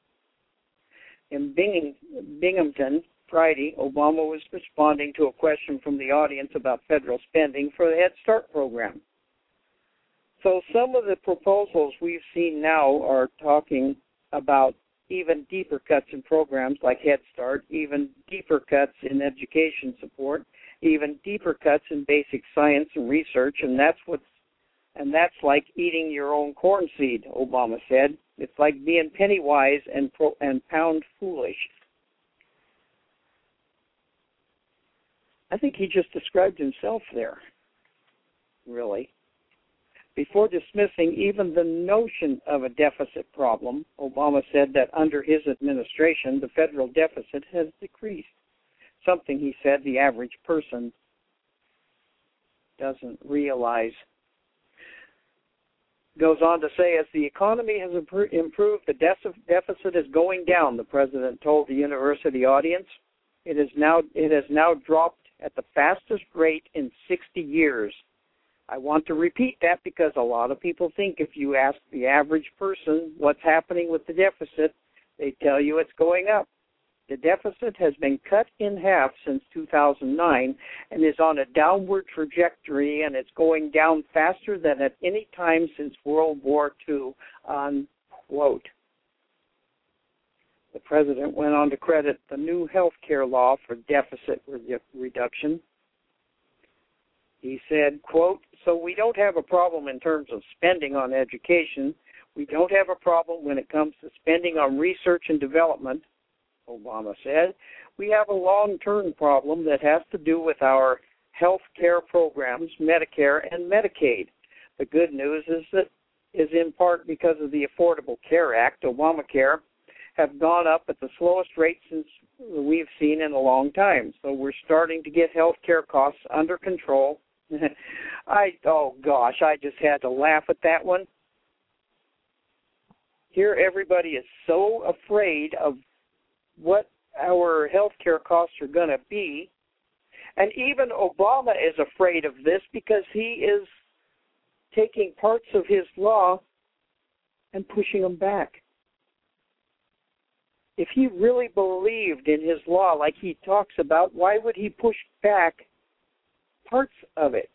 In Bing- Binghamton, Friday, Obama was responding to a question from the audience about federal spending for the Head Start program. So some of the proposals we've seen now are talking about even deeper cuts in programs like Head Start, even deeper cuts in education support, even deeper cuts in basic science and research, and that's what's and that's like eating your own corn seed, Obama said. It's like being penny wise and pro, and pound foolish. I think he just described himself there, really. Before dismissing even the notion of a deficit problem, Obama said that under his administration, the federal deficit has decreased, something he said the average person doesn't realize. Goes on to say, as the economy has improved, the deficit is going down, the president told the university audience. It is now, it has now dropped at the fastest rate in sixty years. I want to repeat that because a lot of people think if you ask the average person what's happening with the deficit, they tell you it's going up. The deficit has been cut in half since two thousand nine and is on a downward trajectory, and it's going down faster than at any time since World War Two, unquote. The president went on to credit the new health care law for deficit re- reduction. He said, quote, so we don't have a problem in terms of spending on education. We don't have a problem when it comes to spending on research and development, Obama said. We have a long-term problem that has to do with our health care programs, Medicare and Medicaid. The good news is that is in part because of the Affordable Care Act, Obamacare, have gone up at the slowest rate since we've seen in a long time. So we're starting to get health care costs under control. I oh gosh, I just had to laugh at that one. Here everybody is so afraid of what our health care costs are going to be. And even Obama is afraid of this because he is taking parts of his law and pushing them back. If he really believed in his law like he talks about, why would he push back parts of it?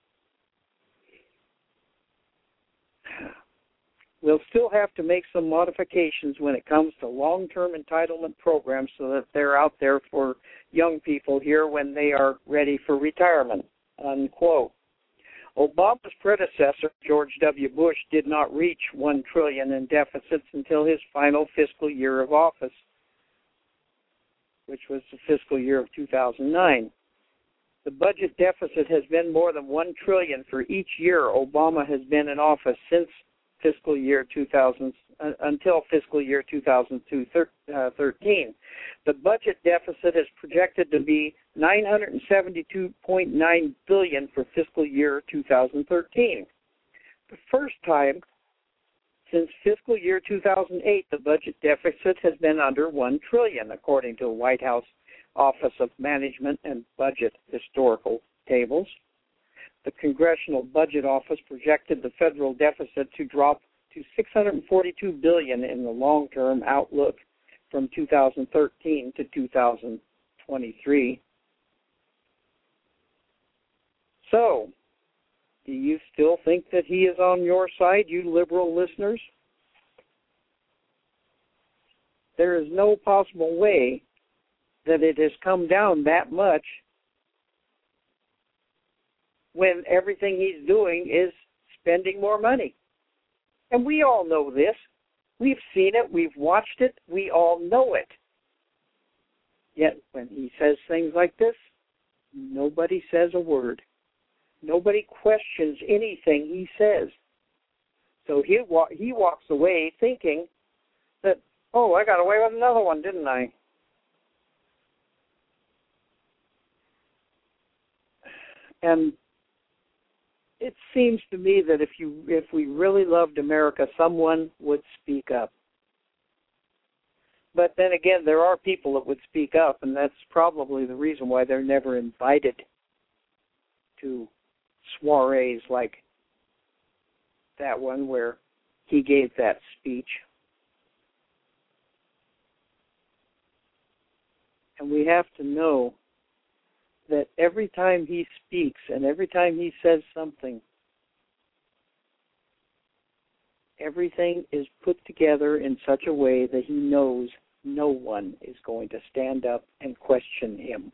We'll still have to make some modifications when it comes to long-term entitlement programs so that they're out there for young people here when they are ready for retirement, unquote. Obama's predecessor, George W. Bush, did not reach one trillion dollars in deficits until his final fiscal year of office, which was the fiscal year of two thousand nine. The budget deficit has been more than one trillion dollars for each year Obama has been in office since fiscal year two thousand uh, until fiscal year two thousand thirteen. The budget deficit is projected to be nine hundred seventy-two point nine billion dollars for fiscal year two thousand thirteen. The first time since fiscal year two thousand eight, the budget deficit has been under one trillion dollars, according to the White House Office of Management and Budget Historical Tables. The Congressional Budget Office projected the federal deficit to drop to six hundred forty-two billion dollars in the long-term outlook from two thousand thirteen to two thousand twenty-three. So, do you still think that he is on your side, you liberal listeners? There is no possible way that it has come down that much when everything he's doing is spending more money. And we all know this. We've seen it. We've watched it. We all know it. Yet when he says things like this, nobody says a word. Nobody questions anything he says. So he wa- he walks away thinking that, oh, I got away with another one, didn't I? And it seems to me that if you if we really loved America, someone would speak up. But then again, there are people that would speak up, and that's probably the reason why they're never invited to soirees like that one where he gave that speech. And we have to know that every time he speaks and every time he says something, everything is put together in such a way that he knows no one is going to stand up and question him.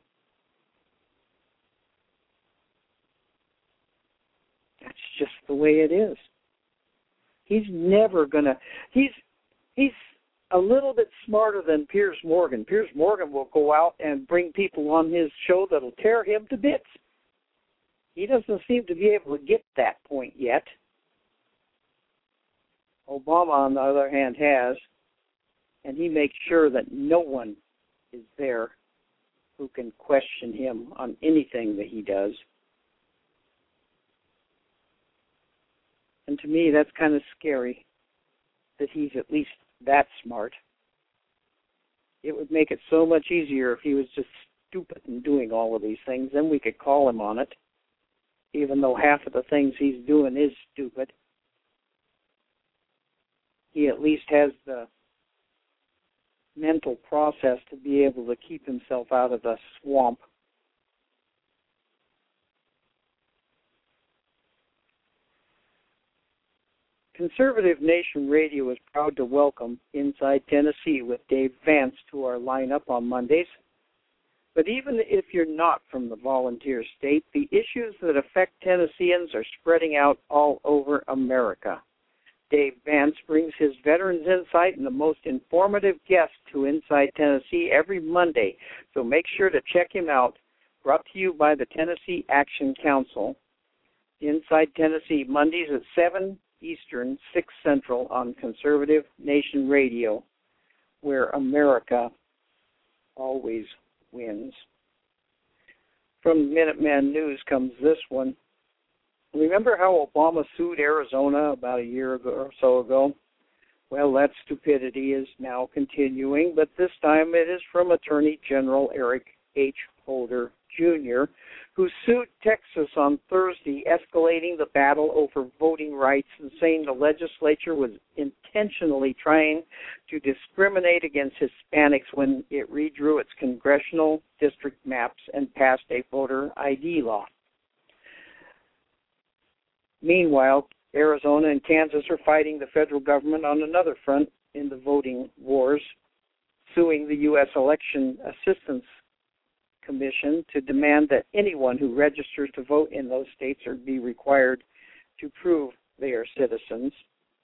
That's just the way it is. He's never going to... He's he's a little bit smarter than Piers Morgan. Piers Morgan will go out and bring people on his show that'll tear him to bits. He doesn't seem to be able to get that point yet. Obama, on the other hand, has, and he makes sure that no one is there who can question him on anything that he does. And to me, that's kind of scary that he's at least that smart. It would make it so much easier if he was just stupid in doing all of these things, then we could call him on it, even though half of the things he's doing is stupid. He at least has the mental process to be able to keep himself out of the swamp. Conservative Nation Radio is proud to welcome Inside Tennessee with Dave Vance to our lineup on Mondays. But even if you're not from the volunteer state, the issues that affect Tennesseans are spreading out all over America. Dave Vance brings his veterans' insight and the most informative guests to Inside Tennessee every Monday, so make sure to check him out. Brought to you by the Tennessee Action Council. Inside Tennessee, Mondays at seven Eastern, six Central on Conservative Nation Radio, where America always wins. From Minuteman News comes this one. Remember how Obama sued Arizona about a year ago or so ago? Well, that stupidity is now continuing, but this time it is from Attorney General Eric H. Holder, Junior, who sued Texas on Thursday, escalating the battle over voting rights and saying the legislature was intentionally trying to discriminate against Hispanics when it redrew its congressional district maps and passed a voter I D law. Meanwhile, Arizona and Kansas are fighting the federal government on another front in the voting wars, suing the U S Election Assistance Commission to demand that anyone who registers to vote in those states are be required to prove they are citizens.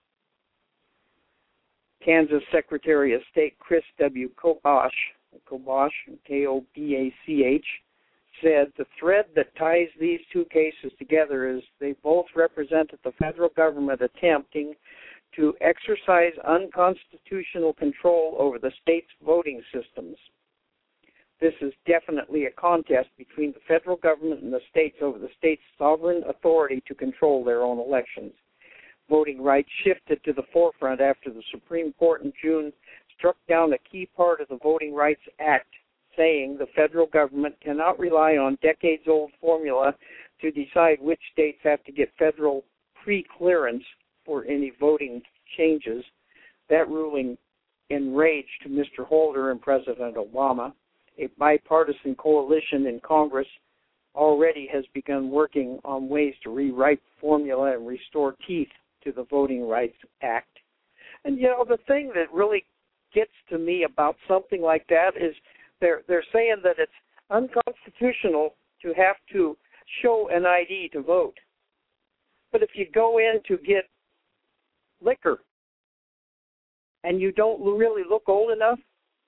Kansas Secretary of State Chris W. Kobosh, Kobosh, K O B A C H, said the thread that ties these two cases together is they both represented the federal government attempting to exercise unconstitutional control over the state's voting systems. This is definitely a contest between the federal government and the states over the state's sovereign authority to control their own elections. Voting rights shifted to the forefront after the Supreme Court in June struck down a key part of the Voting Rights Act, saying the federal government cannot rely on decades-old formula to decide which states have to get federal pre-clearance for any voting changes. That ruling enraged Mister Holder and President Obama. A bipartisan coalition in Congress already has begun working on ways to rewrite the formula and restore teeth to the Voting Rights Act. And, you know, the thing that really gets to me about something like that is they're, they're saying that it's unconstitutional to have to show an I D to vote. But if you go in to get liquor and you don't really look old enough,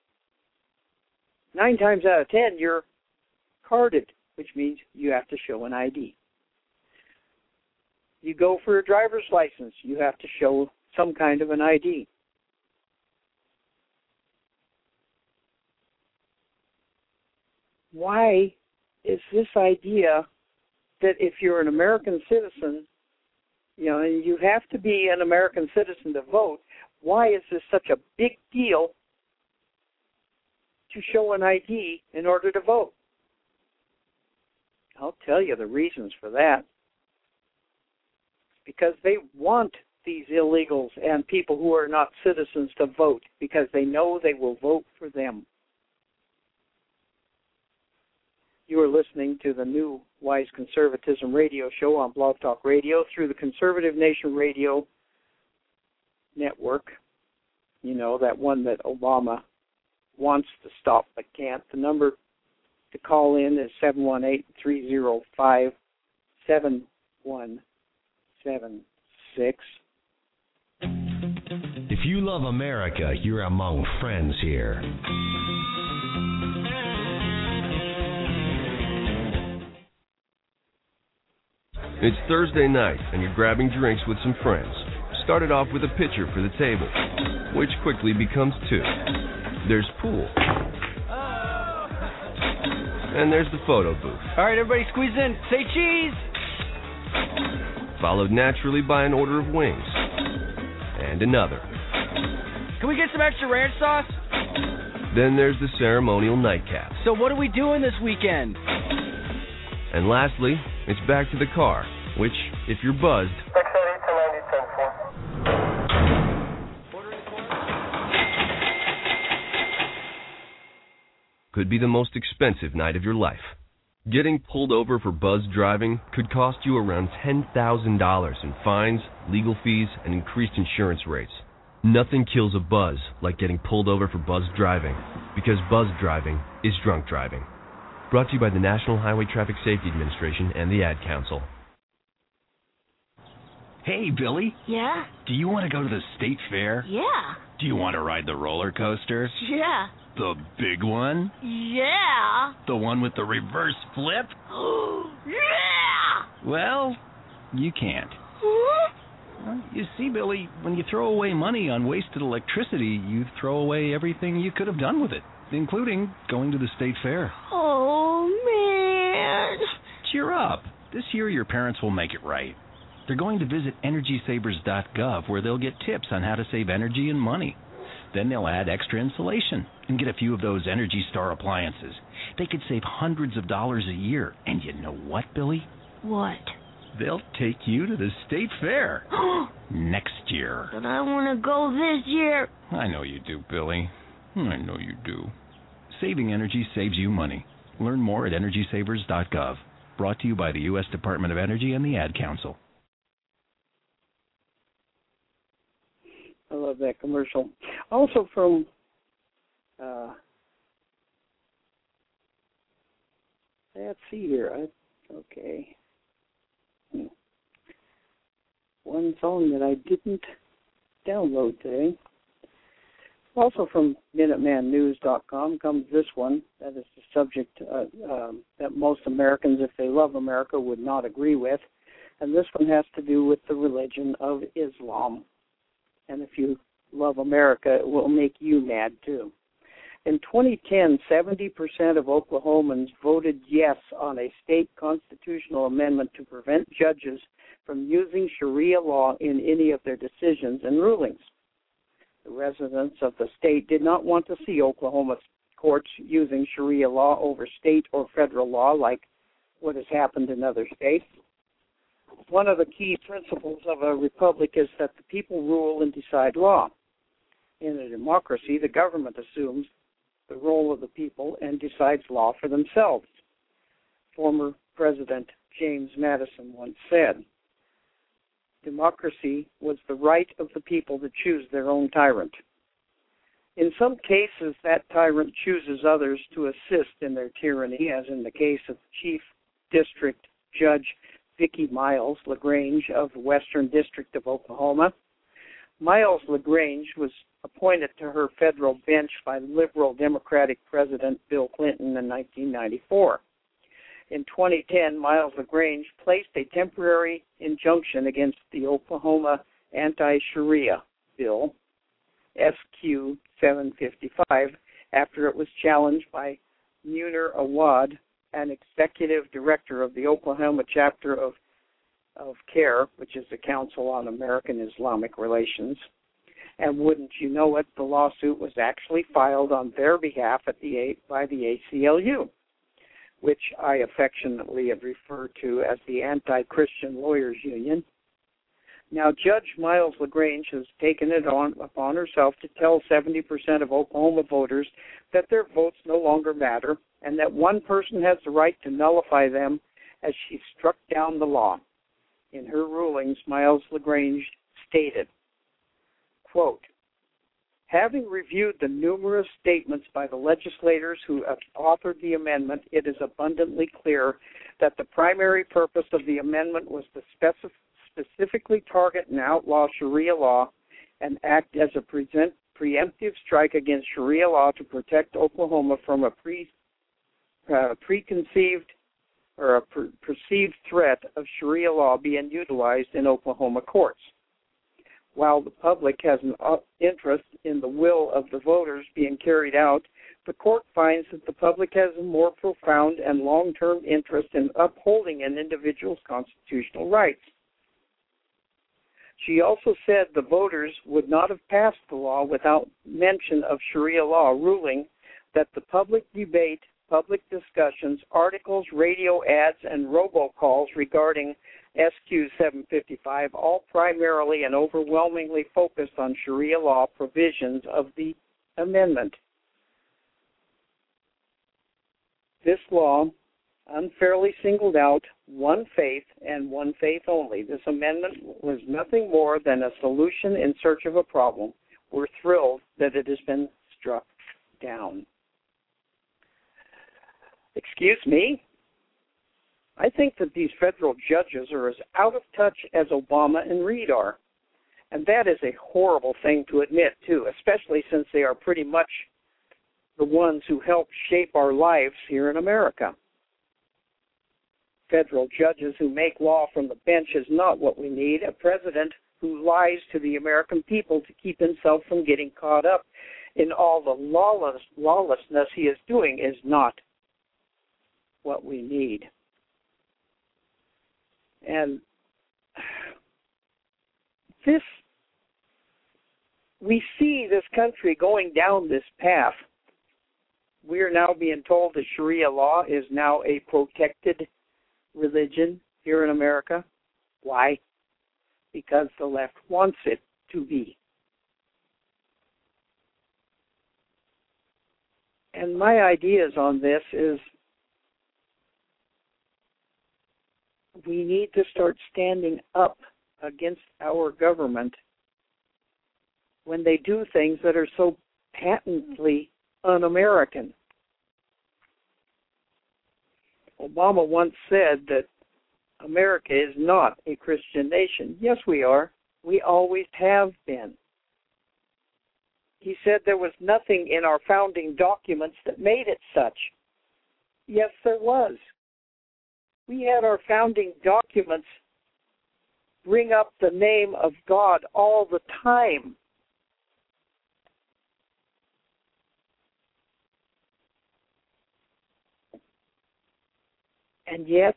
nine times out of ten, you're carded, which means you have to show an I D. You go for a driver's license, you have to show some kind of an I D. Why is this idea that if you're an American citizen, you know, and you have to be an American citizen to vote, why is this such a big deal to show an I D in order to vote? I'll tell you the reasons for that. Because they want these illegals and people who are not citizens to vote because they know they will vote for them. You are listening to the new Wise Conservatism radio show on Blog Talk Radio through the Conservative Nation Radio network. You know, that one that Obama wants to stop but can't. The number to call in is seven one eight, three zero five, seven one seven six. If you love America, you're among friends here. It's Thursday night, and you're grabbing drinks with some friends. Started off with a pitcher for the table, which quickly becomes two. There's pool. And there's the photo booth. All right, everybody squeeze in. Say cheese! Followed naturally by an order of wings. And another. Can we get some extra ranch sauce? Then there's the ceremonial nightcap. So what are we doing this weekend? And lastly, it's back to the car, which, if you're buzzed, could be the most expensive night of your life. Getting pulled over for buzz driving could cost you around ten thousand dollars in fines, legal fees, and increased insurance rates. Nothing kills a buzz like getting pulled over for buzz driving, because buzz driving is drunk driving. Brought to you by the National Highway Traffic Safety Administration and the Ad Council. Hey, Billy. Yeah? Do you want to go to the state fair? Yeah. Do you want to ride the roller coaster? Yeah. The big one? Yeah. The one with the reverse flip? Yeah. Well, you can't. Huh? Well, you see, Billy, when you throw away money on wasted electricity, you throw away everything you could have done with it, including going to the state fair. Oh, man. Cheer up. This year your parents will make it right. They're going to visit energy savers dot gov, where they'll get tips on how to save energy and money. Then they'll add extra insulation and get a few of those Energy Star appliances. They could save hundreds of dollars a year. And you know what, Billy? What? They'll take you to the state fair next year. But I want to go this year. I know you do, Billy. I know you do. Saving energy saves you money. Learn more at energy savers dot gov. Brought to you by the U S Department of Energy and the Ad Council. I love that commercial. Also from uh, let's see here. I, okay. Hmm. One song that I didn't download today. Also from Minuteman News dot com comes this one. That is the subject uh, um, that most Americans, if they love America, would not agree with. And this one has to do with the religion of Islam. And if you love America, it will make you mad, too. In twenty ten, seventy percent of Oklahomans voted yes on a state constitutional amendment to prevent judges from using Sharia law in any of their decisions and rulings. The residents of the state did not want to see Oklahoma courts using Sharia law over state or federal law like what has happened in other states. One of the key principles of a republic is that the people rule and decide law. In a democracy, the government assumes the role of the people and decides law for themselves. Former President James Madison once said, "Democracy was the right of the people to choose their own tyrant." In some cases, that tyrant chooses others to assist in their tyranny, as in the case of Chief District Judge Vicki Miles LaGrange of the Western District of Oklahoma. Miles LaGrange was appointed to her federal bench by liberal Democratic President Bill Clinton in nineteen ninety-four. In twenty ten, Miles LaGrange placed a temporary injunction against the Oklahoma Anti-Sharia Bill, S Q seven fifty-five, after it was challenged by Munir Awad, an executive director of the Oklahoma chapter of, of CARE, which is the Council on American Islamic Relations. And wouldn't you know it, the lawsuit was actually filed on their behalf at the by the A C L U, which I affectionately have referred to as the Anti-Christian Lawyers Union. Now, Judge Miles LaGrange has taken it on upon herself to tell seventy percent of Oklahoma voters that their votes no longer matter and that one person has the right to nullify them, as she struck down the law. In her rulings, Miles LaGrange stated, quote, "Having reviewed the numerous statements by the legislators who have authored the amendment, it is abundantly clear that the primary purpose of the amendment was to specify specifically target and outlaw Sharia law and act as a present, preemptive strike against Sharia law to protect Oklahoma from a pre, uh, preconceived or a per, perceived threat of Sharia law being utilized in Oklahoma courts. While the public has an interest in the will of the voters being carried out, the court finds that the public has a more profound and long-term interest in upholding an individual's constitutional rights." She also said the voters would not have passed the law without mention of Sharia law, ruling that the public debate, public discussions, articles, radio ads, and robocalls regarding S Q seven fifty-five all primarily and overwhelmingly focused on Sharia law provisions of the amendment. This law unfairly singled out one faith and one faith only. This amendment was nothing more than a solution in search of a problem. We're thrilled that it has been struck down. Excuse me? I think that these federal judges are as out of touch as Obama and Reid are. And that is a horrible thing to admit, too, especially since they are pretty much the ones who help shape our lives here in America. Federal judges who make law from the bench is not what we need. A president who lies to the American people to keep himself from getting caught up in all the lawless, lawlessness he is doing is not what we need. And this, we see this country going down this path. We are now being told that Sharia law is now a protected religion here in America. Why? Because the left wants it to be. And my ideas on this is we need to start standing up against our government when they do things that are so patently un-American. Obama once said that America is not a Christian nation. Yes, we are. We always have been. He said there was nothing in our founding documents that made it such. Yes, there was. We had our founding documents bring up the name of God all the time. And yet,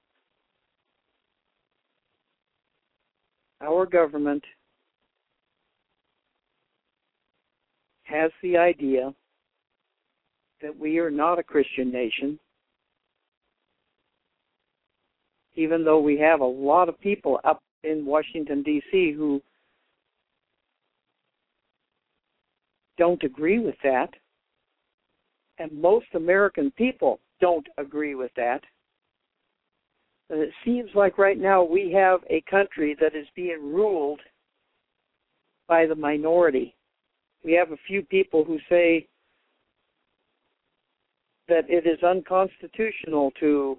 our government has the idea that we are not a Christian nation, even though we have a lot of people up in Washington, D C who don't agree with that, and most American people don't agree with that. And it seems like right now we have a country that is being ruled by the minority. We have a few people who say that it is unconstitutional to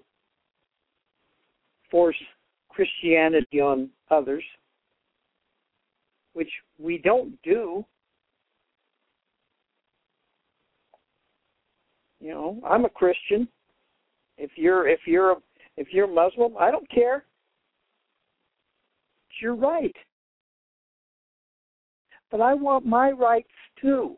force Christianity on others, which we don't do. You know, I'm a Christian. If you're if you're if you're Muslim, I don't care. It's your right. But I want my rights too.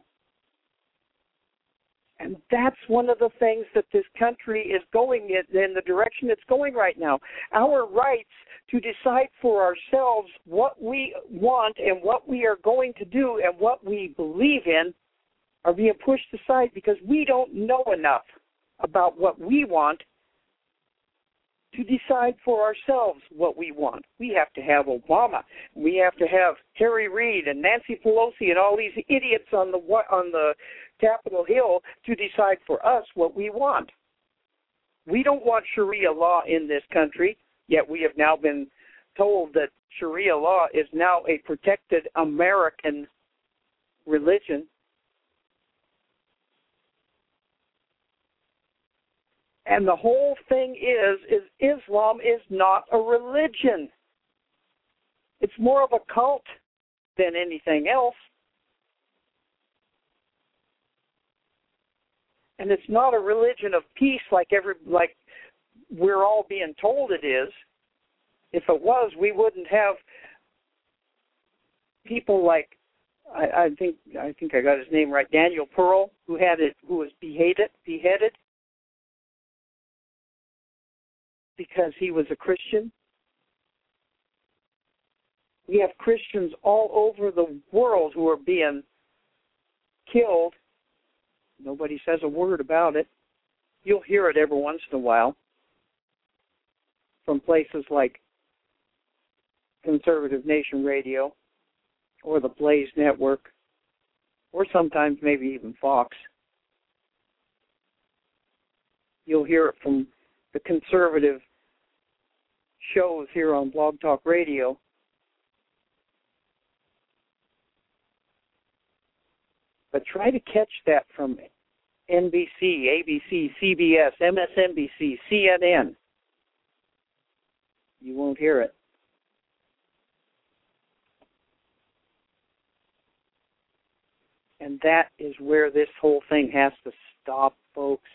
And that's one of the things that this country is going in, in the direction it's going right now. Our rights to decide for ourselves what we want and what we are going to do and what we believe in are being pushed aside because we don't know enough about what we want to decide for ourselves what we want. We have to have Obama. We have to have Harry Reid and Nancy Pelosi and all these idiots on the on the Capitol Hill to decide for us what we want. We don't want Sharia law in this country, yet we have now been told that Sharia law is now a protected American religion. And the whole thing is, is Islam is not a religion. It's more of a cult than anything else. And it's not a religion of peace like every like we're all being told it is. If it was, we wouldn't have people like I, I think I think I got his name right, Daniel Pearl, who had it who was beheaded beheaded. because he was a Christian. We have Christians all over the world who are being killed Nobody says a word about it. You'll hear it every once in a while from places like Conservative Nation Radio or the Blaze Network, or sometimes maybe even Fox. You'll hear it from the conservative shows here on Blog Talk Radio. But try to catch that from N B C, A B C, C B S, M S N B C, C N N. You won't hear it. And that is where this whole thing has to stop, folks.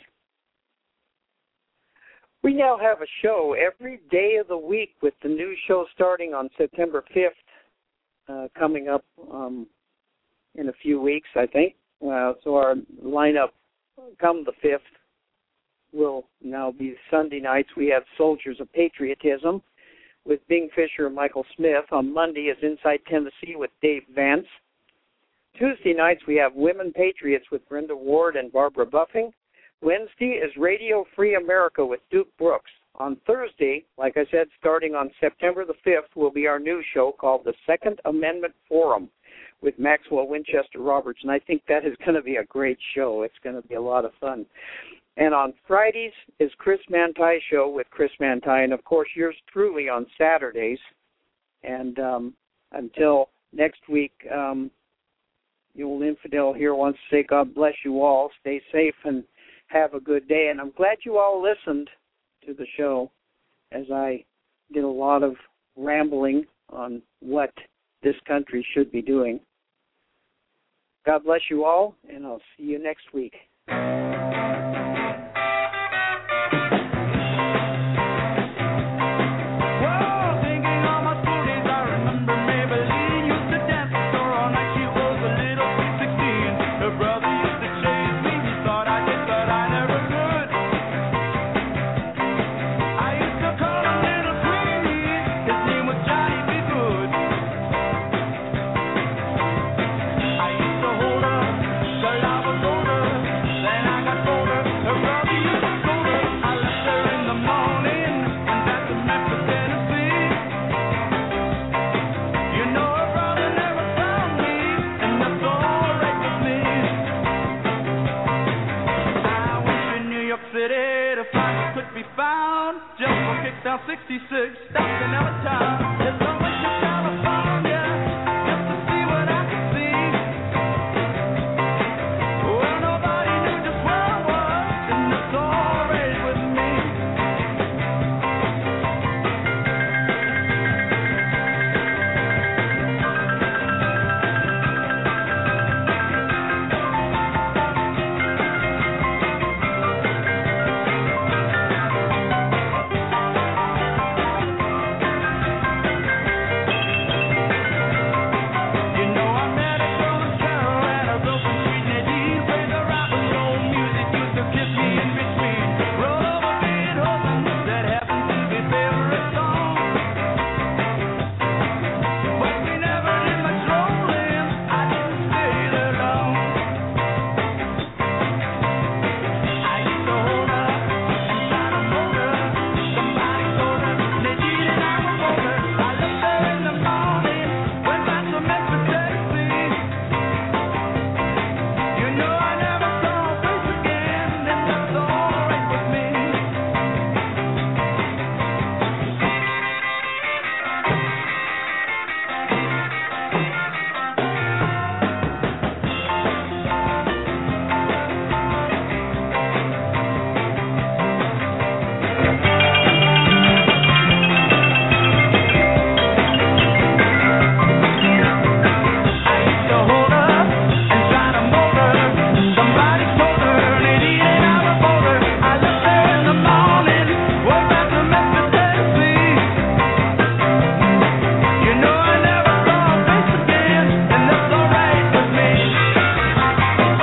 We now have a show every day of the week with the new show starting on September fifth, uh, coming up um, in a few weeks, I think. Uh, so our lineup come the fifth will now be Sunday nights. We have Soldiers of Patriotism with Bing Fisher and Michael Smith. On Monday is Inside Tennessee with Dave Vance. Tuesday nights we have Women Patriots with Brenda Ward and Barbara Buffing. Wednesday is Radio Free America with Duke Brooks. On Thursday, like I said, starting on September the fifth, will be our new show called the Second Amendment Forum with Maxwell Winchester Roberts, and I think that is going to be a great show. It's going to be a lot of fun. And on Fridays is Chris Manti Show with Chris Manti, and of course yours truly on Saturdays. And um, until next week, um, the old infidel here wants to say God bless you all. Stay safe and have a good day. And I'm glad you all listened to the show as I did a lot of rambling on what this country should be doing. God bless you all, and I'll see you next week. Down sixty-six, stopped in our town. There's so much to California, just to see what I could see. Well, nobody knew just where I was, and that's all right with me.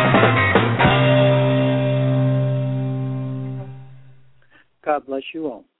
God bless you all.